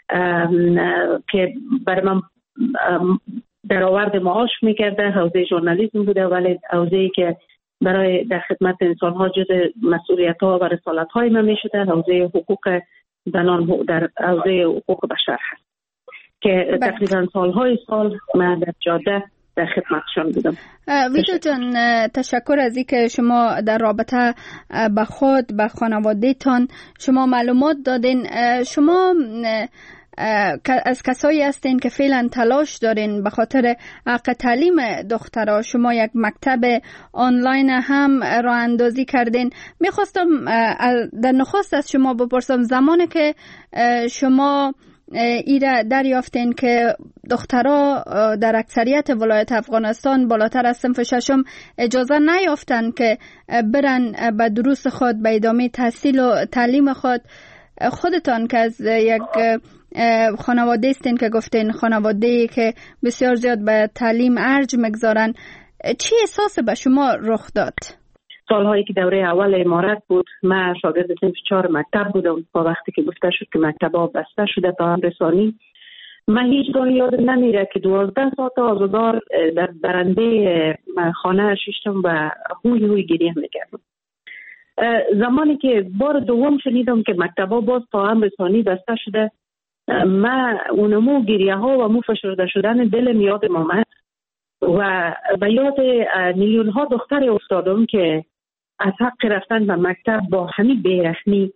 که برای من درآورد معاش میکرده حوزه ژورنالیسم بوده، ولی حوزه‌ای که برای در خدمت انسان ها جز مسئولیت ها و رسالت های ما میشده حوزه حقوق زنان در حوزه حقوق بشر هست که تقریبا سال من در جاده در خدمتشان بودم. ویدا جان، تشکر از اینکه شما در رابطه به خود، به خانواده‌تان شما معلومات دادین. شما از کسایی هستین که فعلا تلاش دارین به خاطر حق تعلیم دخترها. شما یک مکتب آنلاین هم راه اندازی کردین. میخواستم در نخست از شما بپرسم، زمانی که شما ایره دریافتین که دخترها در اکثریت ولایت افغانستان بالاتر از صنف ششم اجازه نیافتن که برن به دروس خود، به ادامه تحصیل و تعلیم خودتان که از یک خانواده استین که گفتین خانواده که بسیار زیاد به تعلیم ارج مگذارن، چی احساس به شما رخ داد؟ سالهایی که دوره اول امارت بود، من شاگرد صنف 4 مکتب بودم. با وقتی که گفته شد که مکتب‌ها بسته شده تا هم رسانی، من هیچ گاه یادم نمیره که 12 ساعت آزادار در برنده خانه ششتم و هوی گریه میکردم. زمانی که بار دوم شنیدم که مکتب‌ها باز تا هم رسانی بسته شده، من اونمو گریه ها و مو فشرده شدن دلم یادم آمد و به یاد میلیون ها دختر افتادم که از حق رفتن به مکتب با همین بیرحمی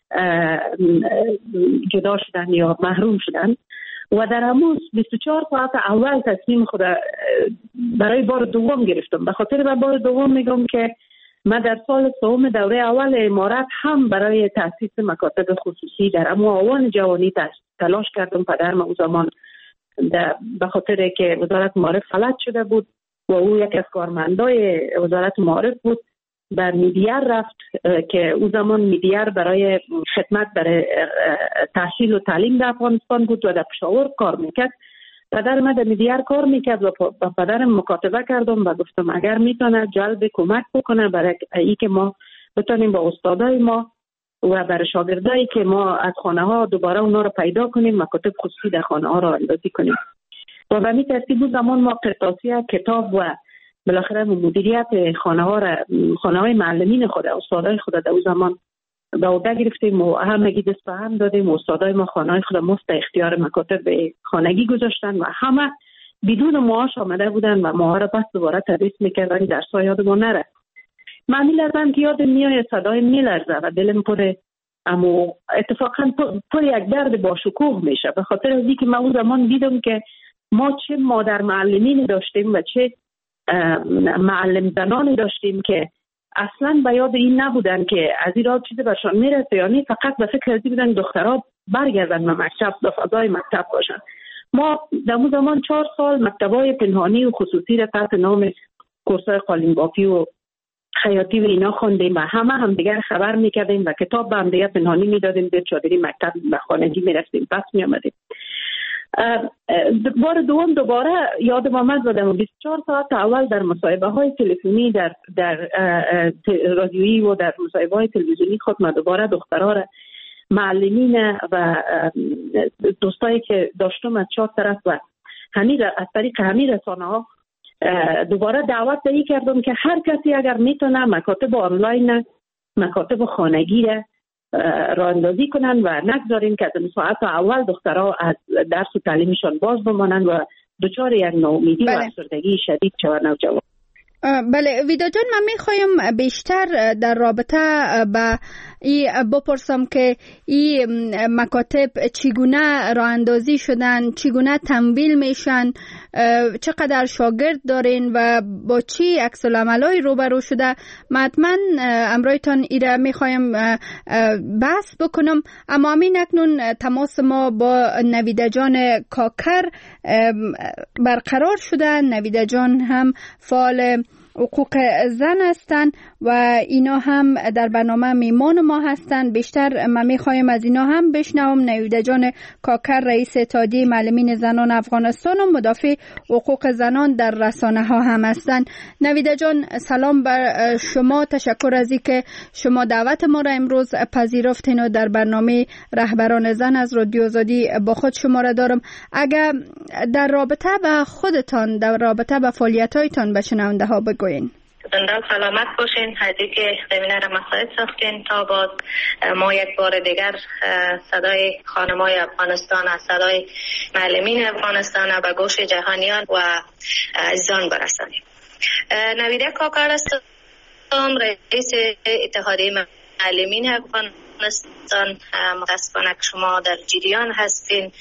جدا شدن یا محروم شدن. و در همون 24 ساعت اول تصمیم خود برای بار دوم گرفتم. به خاطر بار دوم میگم که من در سال سوم دوره اول امارت هم برای تأسیس مکاتب خصوصی در اما آوان جوانی تلاش کردم. پدرم اون زمان به خاطر که وزارت معارف فلج شده بود و او یک از کارمندای وزارت معارف بود، بر میدیر رفت که اون زمان میدیر برای خدمت برای تحصیل و تعلیم در افغانستان بود و در پشاور کار میکرد. پدر من در میدیر کار میکرد و با پدرم مکاتبه کردم و گفتم اگر میتونه جلب کمک بکنه برای ای که ما بتونیم با استادای ما و برای شاگردایی که ما از خانه ها دوباره اونا رو پیدا کنیم، مکاتب خصوصی در خانه ها رو اندازی کنیم. و به این ترتیب بود زمان ما قرطاسیه، کتاب و بالاخره مدیریت خانه های معلمین خود، استادای خود در اون زمان به عهده گرفتیم و همگی دست به هم دادیم. استادای ما خانه های خود مست اختیار مکاتب خانگی گذاشتن و همه بدون معاش آمده بودن و ما را بس دوباره تدریس میکردن. درس ها یادمون نره. من میلرزم که یادم میاد صدای میلرزه و دلم پره، اما اتفاقا پر یک درد با شکوه میشه به خاطر از اینکه من اون زمان دیدم که ما چه مادر معلمین داشتیم و چه معلم زنانی داشتیم که اصلا به یاد این نبودن که از این راه چیزی برشان میرسه، یعنی فقط به فکر ازی بودن دخترها برگردن به مکتب، به فضای مکتب باشن. ما در اون زمان 4 سال مکتبای پنهانی و خصوصی را تحت نام کورسای قالین بافی و خیاطی و اینا خوندیم و هم دیگر خبر میکردیم و کتاب به هم دیگر پنهانی میدادیم، به چادری مکتب به خانگی میرفتیم، پس میامدیم. بار دوم دوباره یادم آمد و 24 ساعت اول در مصاحبه های تلفنی در رادیویی و در مصاحبه های تلویزیونی خود من دوباره دخترها را معلمین و دوستایی که داشتم از 4 طرف و از طریق همین رسانه ها دوباره دعوت دهی کردم که هر کسی اگر میتونه مکاتب آنلاین، مکاتب خانگی را اندازی کنن و نگذاریم که از ساعت اول دخترها از درس و تعلیمشان باز بمانند و دچار یک ناامیدی و افسردگی شدید شوند نوجوان. بله ویدا جان، من میخوایم بیشتر در رابطه با بپرسم که این مکاتب چگونه راه اندازی شدن، چگونه تمویل میشن، چقدر شاگرد دارین و با چی عکس العملای روبرو شده. حتما امرویتان ایره میخوایم بحث بکنم، اما همین اکنون تماس ما با نویده جان کاکر برقرار شده. نویده جان هم فعال حقوق زن هستند و اینا هم در برنامه میمان ما هستند. بیشتر ما میخوایم از اینا هم بشنوم. نویده جان کاکر رئیس اتحادیه معلمین زنان افغانستان و مدافع حقوق زنان در رسانه ها هم هستند. نویده جان سلام بر شما، تشکر از اینکه شما دعوت ما را امروز پذیرفتین و در برنامه رهبران زن از رادیو آزادی با خود شما را دارم. اگر در رابطه با خودتان، در رابطه با فعالیت‌هایتان به شنونده ها بگوین. زنده سلامت باشین. حدی که زمینه را مساعد ساختین تا باز ما یک بار دیگر صدای خانمای افغانستان، از صدای معلمین افغانستان به گوش جهانیان و عزیزان برسانیم. نویده کاکر هستم، رئیس اتحادیه معلمین افغانستان افغانستان. متاسفانه که شما در جریان هستین.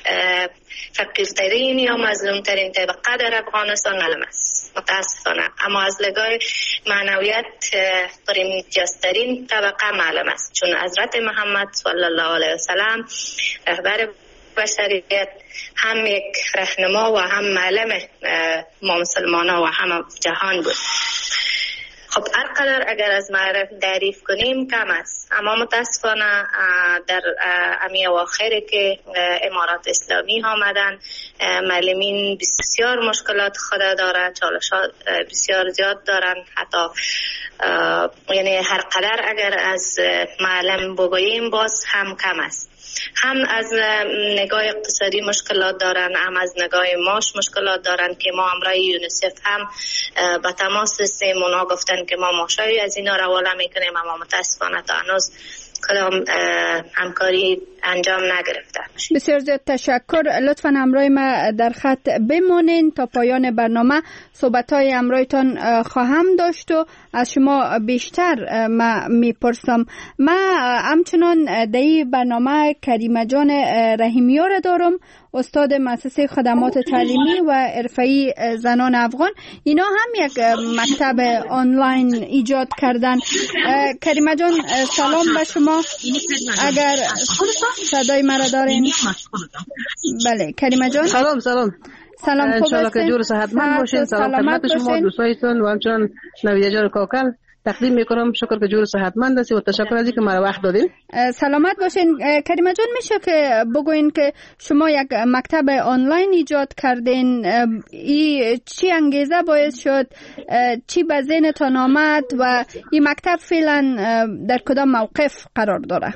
فقیرترین یا مظلومترین طبقه در افغانستان معلم است متاسفانه، اما از لگاه معنویت پرمجسترین طبقه معلم است، چون حضرت محمد صلی الله علیه وسلم رهبر بشریت هم یک رهنما و هم معلم ما مسلمانان و هم جهان بود. خب هرقدر اگر از معرف تعریف کنیم کم است، اما متاسفانه در امی اواخر که امارات اسلامی آمدن، معلمین بسیار مشکلات خود دارن، چالشات بسیار زیاد دارن، حتی یعنی هرقدر اگر از معلم بگوییم باز هم کم است. هم از نگاه اقتصادی مشکلات دارن، هم از نگاه ماش مشکلات دارن که ما همراه یونیسف هم به تماس هستیم. اونا گفتن که ما ماشایی از اینا روانه میکنیم، اما متاسفانه تا هنوز کدام همکاری انجام نگرفته. بسیار زیاد تشکر. لطفاً همراه ما در خط بمونین تا پایان برنامه. صحبت‌های همراهتان خواهم داشت و از شما بیشتر ما میپرسم. ما همچنان در این برنامه کریمه جان رحیمی را دارم، استاد مؤسسه خدمات تعلیمی و حرفه‌ای زنان افغان. اینا هم یک مکتب آنلاین ایجاد کردن. کریمه جان سلام به شما. اگر صدای مرا دارین؟ بله کریمه جان سلام. سلام خوب هستین؟ که جور صحتمند باشین. سلام خدمت شما دوستایتون و همچنان نویده جان کاکل تقدیم میکنم. شکر که جور صحتمند هستی و تشکر از اینکه مرا وقت دادین. سلامت باشین. کریمه جان میشه که بگوین که شما یک مکتب آنلاین ایجاد کردین، ای چی انگیزه باعث شد، چی به ذهنتان آمد و این مکتب فعلا در کدام موقف قرار داره؟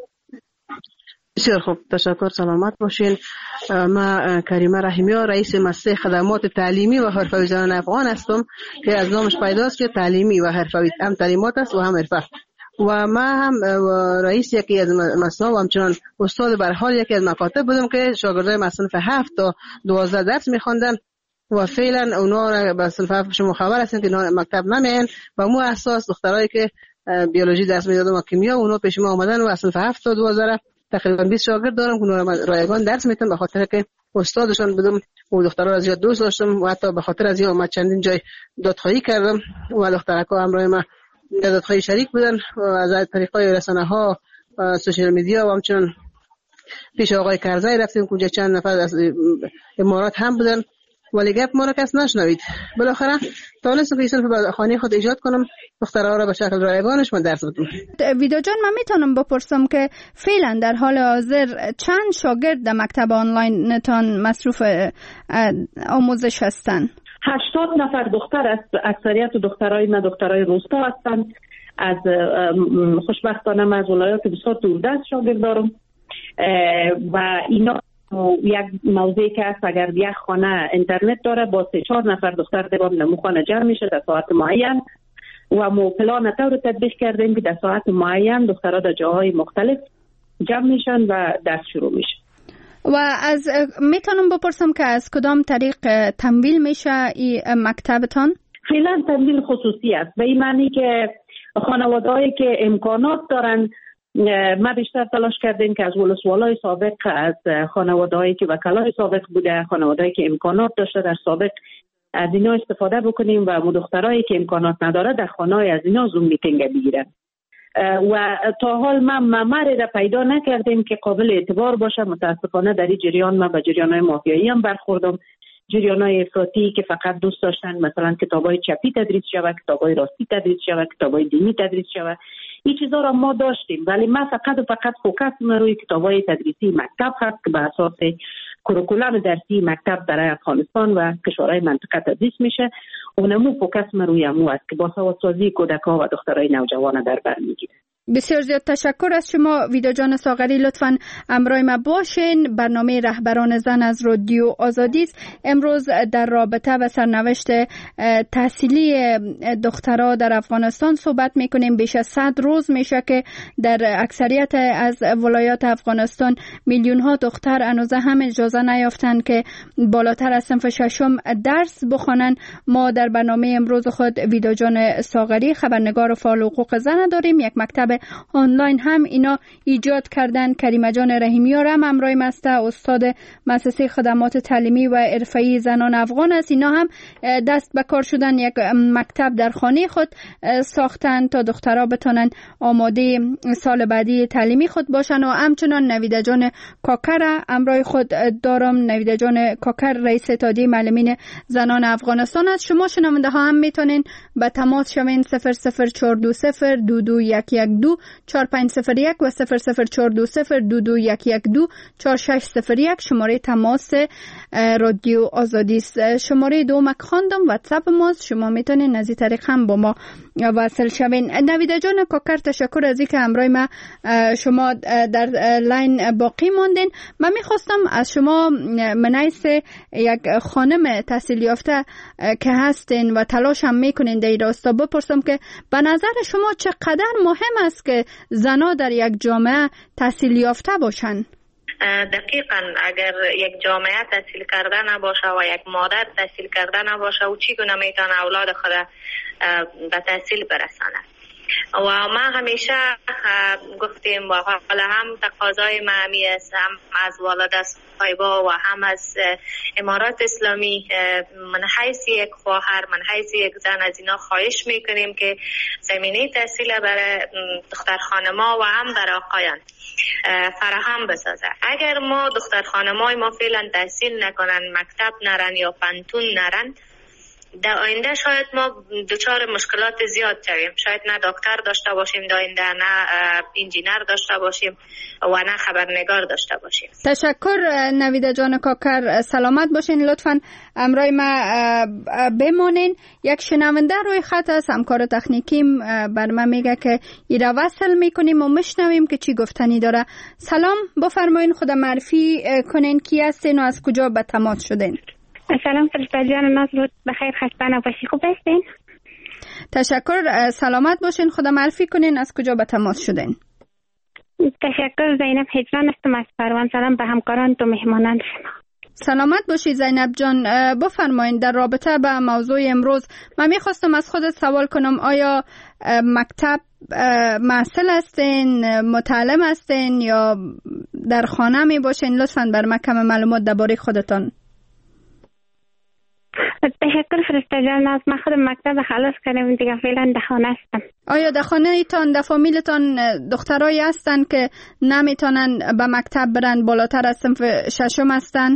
بسیار خوب تشکر. سلامت باشین. ما کریمه رحیمی رئیس مؤسسه خدمات تعلیمی و حرفه‌ای زنان افغان هستم که از نامش پیداست که تعلیمی و حرفه‌ای هم تعلیمات است و هم حرفه. و ما هم رئیس یکی از مؤسسه و همچنان استاد بر حال یکی از مکاتب بودم که شاگردای مصنف 7 تا 12 درس می‌خواندن و فعلا اونا به صنف 7 شما خبر هستن که مکتب نمیان و مو اساس دخترایی که بیولوژی درس میدادن و کیمیا اونا پیش ما اومدن و از صنف 7 تا 12 تقریبا 20 شاگرد دارم که اونا رایگان درس میتونن به خاطر که استادشون بودم و دخترها از زیاد دوست داشتم و حتی به خاطر از این چندین جای دادخواهی کردم و دخترکا همراه ما دادخواهی شریک بودن و از طریقای رسانه‌ها و سوشال میدیا و همچنان پیش آقای کرزی رفتیم کجا چند نفر از امارات هم بودن ولی گپ ما رو کس نشنوید. بالاخره تونستم که ایشون به خانه خود ایجاد کنم، دخترها را به شکل رایگانش من درس بدم. ویدیو جان من میتونم بپرسم که فعلا در حال حاضر چند شاگرد در مکتب آنلاین تان مصروف آموزش هستن؟ 80 نفر دختر است. اکثریت دخترای ما دخترای روستا هستند. از خوشبختانه از ولایات بسیار دوردست شاگرد دارم و اینا یک موضوعی که است اگر یک خانه اینترنت داره با 3-4 نفر دختر دیوام نمو خانه جمع میشه در ساعت معین و ما پلان طور تطبیق کردیم که در ساعت معین دخترها در جاهای مختلف جمع میشن و درس شروع میشه. و از میتونم بپرسم که از کدام طریق تمویل میشه این مکتبتان؟ فعلا تمویل خصوصی است به این معنی که خانواده‌هایی که امکانات دارن، ما بیشتر تلاش کردیم که از ولسوالای سابق، از خانواده‌هایی که وکلای سابق بوده، خانواده‌ای که امکانات داشته در سابق، از اینا استفاده بکنیم و دخترایی که امکانات نداره در خانه‌های از اینا زوم میتینگ بگیرن. و تا حال ما ممری را پیدا نکردیم که قابل اعتبار باشه. متاسفانه در این جریان ما به جریان‌های مافیایی هم برخوردم، جریان‌های افراطی که فقط دوست داشتن مثلا کتابای چپی تدریس شود، کتابای راستی تدریس شود، کتابای دینی تدریس شود. این چیزا را ما داشتیم ولی ما فقط فوکس روی کتابای تدریسی مکتب هست که به اساس کوریکولوم درسی مکتب برای افغانستان و کشورهای منطقه تدریس میشه. اونمو فوکس روی امو است که باسوادسازی کودک‌ها و دخترای نوجوان در بر میگیره. بسیار زیاد تشکر از شما ویدا جان ساغری. لطفاً همراه ما باشین. برنامه رهبران زن از رادیو آزادی است. امروز در رابطه و سرنوشت تحصیلی دخترها در افغانستان صحبت میکنیم. بیش از 100 روز میشه که در اکثریت از ولایات افغانستان میلیون ها دختر هنوز هم اجازه نیافتند که بالاتر از صنف ششم درس بخوانند. ما در برنامه امروز خود ویدا جان ساغری خبرنگار فعال حقوق زن داریم. یک مکتب آنلاین هم اینا ایجاد کردن. کریمه جان رحیمیار هم همراه است، استاد مؤسسه خدمات تعلیمی و حرفه‌ای زنان افغان است. اینا هم دست به کار شدن، یک مکتب در خانه خود ساختن تا دخترها بتونن آماده سال بعدی تعلیمی خود باشن. و همچنان نویده جان کاکر همراه خود دارم. نویده جان کاکر رئیس اتحادیه معلمین زنان افغانستان است. شما شنونده ها هم میتونین به تماس شوین 00420 22 4501 و 00420 22 4601 شماره تماس رادیو آزادی است. شماره دوم خواندم، واتساپ ماست، شما میتونین از این طریق هم با ما وصل شوین. نویده جان کاکر تشکر از اینکه همراه ما شما در لاین باقی ماندین. من میخواستم از شما منیس یک خانم تحصیل یافته که هستین و تلاش هم میکنین در این راستا بپرسم که به نظر شما چقدر مهم است که زنها در یک جامعه تحصیل یافته باشن؟ دقیقاً اگر یک جامعه تحصیل کرده نباشه و یک مادر تحصیل کرده نباشه و چگونه میتونه اولاد خود به تحصیل برسانه. و ما همیشه گفتیم و حالا هم تقاضای ما همی است، هم از والده صاحبا و هم از امارات اسلامی، من حیث یک خواهر، من حیث یک زن از اینا خواهش میکنیم که زمینه تحصیل برای دختر خانما و هم برای آقایان فراهم بسازه. اگر ما دختر خانمای ما فعلا تحصیل نکنن، مکتب نرن یا پانتون نرن، در آینده شاید ما دچار مشکلات زیاد شویم. شاید نه دکتر داشته باشیم در آینده، نه انجینر داشته باشیم و نه خبرنگار داشته باشیم. تشکر نویده جان کاکر، سلامت باشین. لطفاً همراه ما بمانین. یک شنونده روی خط است، همکار تکنیکیم بر من میگه که ایرا وصل میکنیم و مشنویم که چی گفتنی داره. سلام، بفرمایین، خود معرفی کنین، کی هستین و از کجا به تماس شدین؟ سلام فرشته جان، ناز بود بخیر، خسته نباشی، خوب هستین؟ تشکر، سلامت باشین. خدا معرفی کنین از کجا به تماس شدین؟ تشکر، زینب هجران هستم از پروان. سلام به همکاران تو مهمانان شما. سلامت باشی زینب جان. بفرمایین در رابطه به موضوع امروز من میخواستم از خودت سوال کنم، آیا مکتب محصل هستین، متعلم هستین یا در خانه می باشین؟ لطفاً بر من کم معلومات درباره خودتان. تشکر فرشته جان، از من خود مکتب خلاص کردم، دیگه فعلا در خانه هستم. آیا در خانه ایتان، در فامیلتان دخترایی هستن که نمیتونن به مکتب برن، بالاتر از صنف ششم هستن؟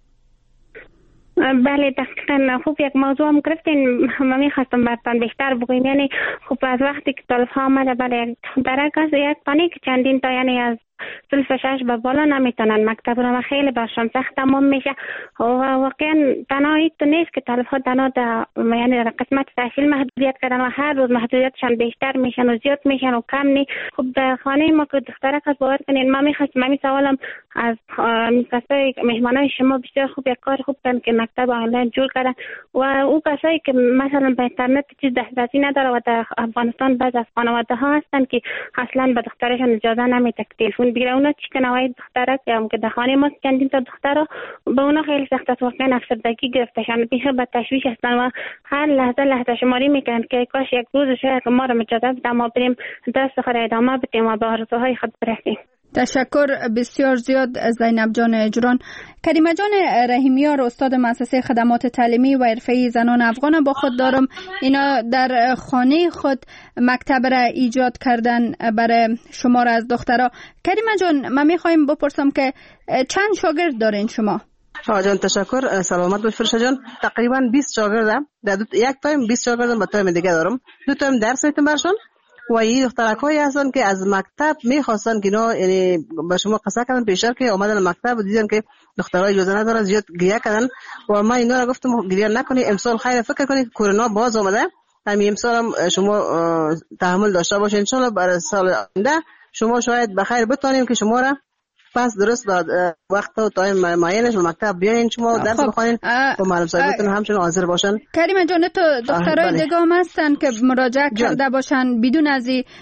بله دقیقا. خوب یک موضوع هم گرفتین، من میخواستم براتون بیشتر بگویم. یعنی خوب از وقتی که طالب ها آمده برای درک از یک پانی که چندین تا یعنی از صنف 6 به بالا نمیتونن مکتب رو و خیلی برشان سخت تمام میشه و واقعا تنها ایت نیست که طالب ها تنها یعنی در قسمت تحصیل محدودیت کردن و هر روز محدودیتشان بیشتر میشن و زیاد میشن و کم نی. خب در خانه ما که دخترک از باور کنین، من میخواستم همین سوالم از کسای مهمانای شما بسیار خوب یک کار خوب کردن که مکتب آنلاین جور کردن و او کسایی که مثلا به اینترنت چیز دسترسی نداره و در افغانستان بعض از خانواده ها هستن که اصلا به دخترشون اجازه نمیده که تلفن بگیره. اونا چی که نوای دخترک یا که در خانه ما چندین تا دخترها به اونا خیلی سخت است، واقعا افسردگی گرفتشان، بیخ به تشویش هستن و هر لحظه شماری میکنن که کاش یک روز شاید ما رو اجازه بده ما بریم دست خود ادامه بدیم و به آرزوهای خود برسیم. تشکر بسیار زیاد زینب جان اجران. کریمه جان رحیمیار، استاد مؤسسه خدمات تعلیمی و حرفه‌ای زنان افغان با خود دارم. اینا در خانه خود مکتب را ایجاد کردن برای شمار از دخترها. کریمه جان، من میخوایم بپرسم که چند شاگرد دارین شما؟ جان تشکر، سلامت باش فرشته جان. تقریبا 20 شاگردم. در یک تایم 20 شاگردم، با تایم دیگه دارم. دو تایم درس میتونم برشون و این دخترکایی هستن که از مکتب میخواستن که اینا یعنی به شما قصه کردن پیشتر که اومدن مکتب و دیدن که دخترای اجازه ندارن، زیاد گریه کردن و ما اینا رو گفتم گریه نکنی، امسال خیر فکر کنید کرونا باز اومده، همین امسال هم شما تحمل داشته باشین، ان شاء الله برای سال آینده شما شاید بخیر بتونیم که شما را پس درست بعد وقت و تایم معینش و مکتب بیاین شما درس بخونین و معلم صاحبتون همچنین حاضر باشن. کریمه جان، تو دخترای دیگه هم هستن که مراجعه کرده باشن بدون از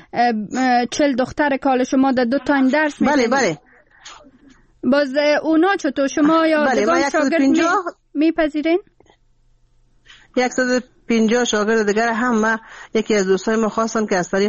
40 دختر کال شما در دو تایم درس میدن؟ بله. باز اونا چطور شما یا دیگه شاگرد میپذیرین؟ 50 شاگرد دیگر هم ما یکی از دوستای ما خواستن که از طریق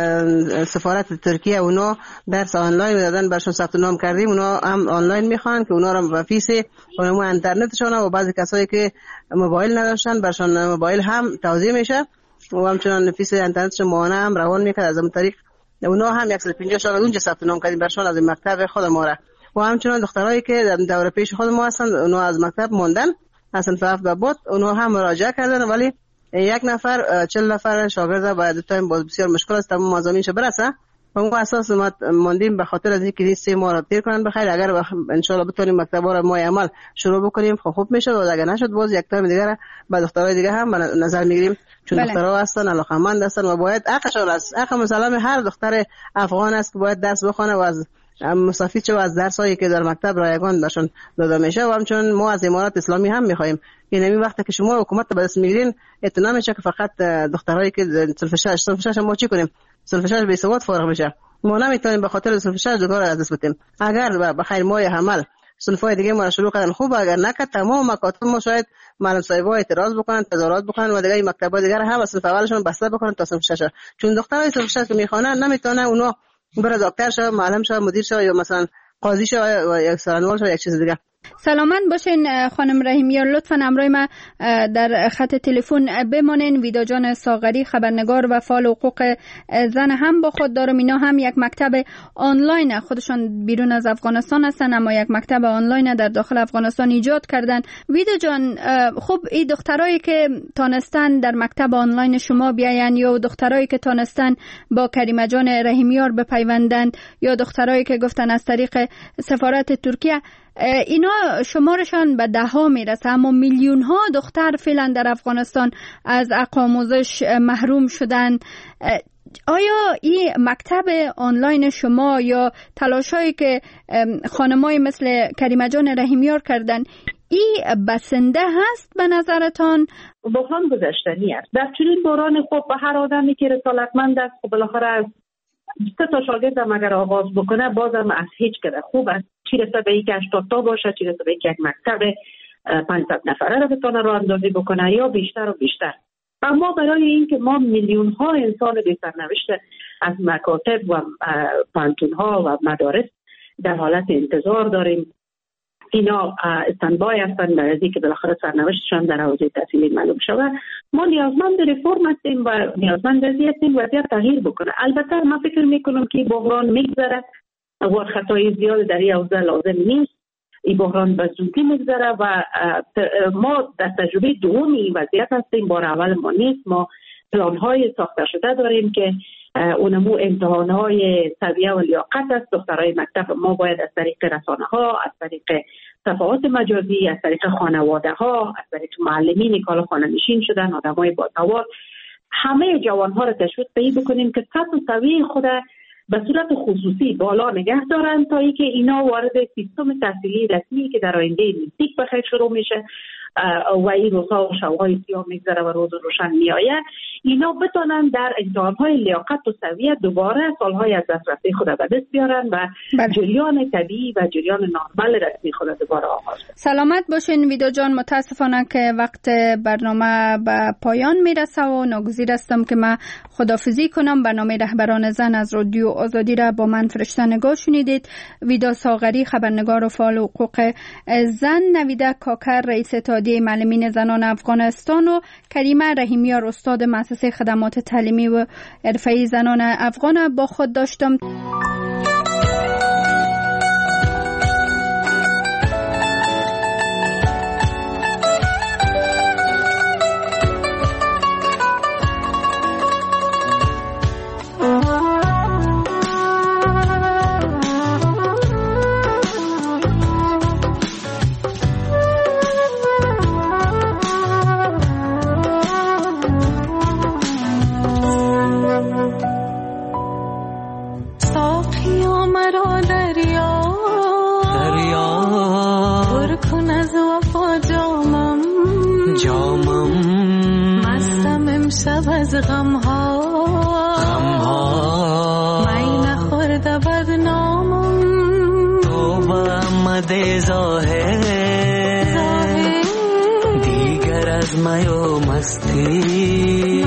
سفارت ترکیه اونا درس آنلاین دادن برشون ثبت نام کردیم، اونا هم آنلاین میخوان که اونا رو با فیس اونم اینترنتشون و بعضی کسایی که موبایل نداشتن برشون موبایل هم توزیع میشه و همچنان فیس اینترنتشون ماهانه هم روان میکنه. از اون طریق اونا هم 150 شاگرد اونجا ثبت نام کردیم برشون از مکتب خود ما را و همچنان دخترایی که در دوره پیش خود ما هستن اونا از مکتب موندن از صنف 7 به بعد اونا هم مراجعه کردن، ولی یک نفر 40 نفر شاگرد باید تایم باز بسیار مشکل است تمام مضامینش برسه و اون اساس ما موندیم به خاطر از اینکه 3 ماه را تیر کنن بخیر. اگر ان شاء الله بتونیم مکتبا را ما عمل شروع بکنیم خوب میشه و اگر نشد باز یک تایم دیگه با دخترای دیگه هم نظر میگیریم چون دخترها هستن علاقمند هستن و باید حقشون است. حق مسلم هر دختر افغان است که باید درس بخونه و از مستفید شه و از درسایی که در مکتب رایگان بهشون داده میشه. و همچنین ما از امارات اسلامی هم میخوایم که نمی وقتی که شما حکومت به دست میگیرین اطلاع میشه که فقط دخترایی که صنف 6 ما چی کنیم؟ صنف 6 بی سواد فارغ میشه. ما نمیتونیم به خاطر صنف 6 دوباره از دست بدیم. اگر به خیر ماه عمل صنفای دیگه ما شروع کردن خوب، اگر نکرد تمام مکاتب ما شاید معلم صاحب‌ها اعتراض بکنن، تظاهرات بکنن و دیگه مکتب‌ها دیگه هم از صنف اولشون بسته بکنن تا صنف 6 چون دخترای صنف 6 که میخوانن نمیتونن اونا برای دکتر شو، معلم شو، مدیر شو یا مثلا قاضی شو و یک سرانوال شو یک چیز دیگه. سلامت باشین خانم رحیمیار، لطفاً همراه ما در خط تلفن بمانین. ویدا جان ساغری خبرنگار و فعال حقوق زن هم با خود دارم. اینا هم یک مکتب آنلاین، خودشان بیرون از افغانستان هستن اما یک مکتب آنلاین در داخل افغانستان ایجاد کردن. ویدا جان، خب این دخترایی که تانستن در مکتب آنلاین شما بیاین یا دخترایی که تانستن با کریمه جان رحیمیار بپیوندن یا دخترایی که گفتن از طریق سفارت ترکیه، اینا شمارشان به 10 میرسه اما میلیون ها دختر فعلا در افغانستان از حق آموزش محروم شدن. آیا این مکتب آنلاین شما یا تلاشایی که خانمای مثل کریمه جان رحیمیار کردن این بسنده هست به نظرتان؟ بحران گذشتنی است. در چنین بحران خب به هر آدمی که رسالتمند است خب بالاخره از 3 تا شاگردم اگر آغاز بکنه بازم از هیچ کده خوب است، چی رسه به یک 80 تا باشه، چی رسه به یک مکتب 500 نفره رو بتونه راه اندازی بکنه یا بیشتر و بیشتر. اما برای اینکه ما میلیون ها انسان بی سرنوشت از مکاتب و پانتون ها و مدارس در حالت انتظار داریم، اینا استندبای هستند برای اینکه بالاخره سرنوشتشان در حوزه تحصیلی معلوم شود. ما نیازمند رفرم هستیم و نیازمند هستیم وضعیت تغییر بکنه. البته من فکر میکنم که بحران میگذره و خطای زیاد در این حوزه لازم نیست. این بحران به زودی میگذره و ما در تجربه دوم این وضعیت هستیم. بار اول ما نیست. ما پلان‌های ساخته شده داریم که اونمو امتحان‌های سویه و لیاقت است. دخترای مکتب ما باید از طریق رسانه‌ها، از طریق صفحات مجازی، از طریق خانواده‌ها، از طریق معلمین که حالا خانه‌نشین شدن، آدمای باسواد، همه جوان‌ها رو تشویق بکنیم که سطح سویه خود به صورت خصوصی بالا نگه دارن تا اینکه اینا وارد سیستم تحصیلی رسمی که در آینده نزدیک بخیر شروع میشه و این روزها و شب‌های سیاه میگذره و روز روشن میآید، اینا بتونن در امتحان‌های لیاقت و سویه دوباره سالهای از دسترسی خود به دست بیارن و جریان طبیعی و جریان نرمال رسمی خود دوباره آغاز کنن. سلامت باشین ویدا جان. متاسفانه که وقت برنامه به پایان میرسه و ناگزیر هستم که من خداحافظی کنم. برنامه رهبران زن از رادیو آزادی را با من فرشته نگاه شنیدید. ویدا ساغری خبرنگار و فعال حقوق زن، نویده کاکر رئیس اتحادیه معلمین زنان افغانستان و کریمه رحیمیار استاد مؤسسه خدمات تعلیمی و حرفه‌ای زنان افغان با خود داشتم. از می و مستی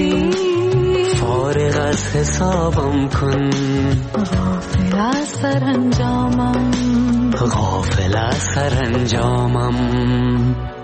فارغ از حسابم کن غافل از سرانجامم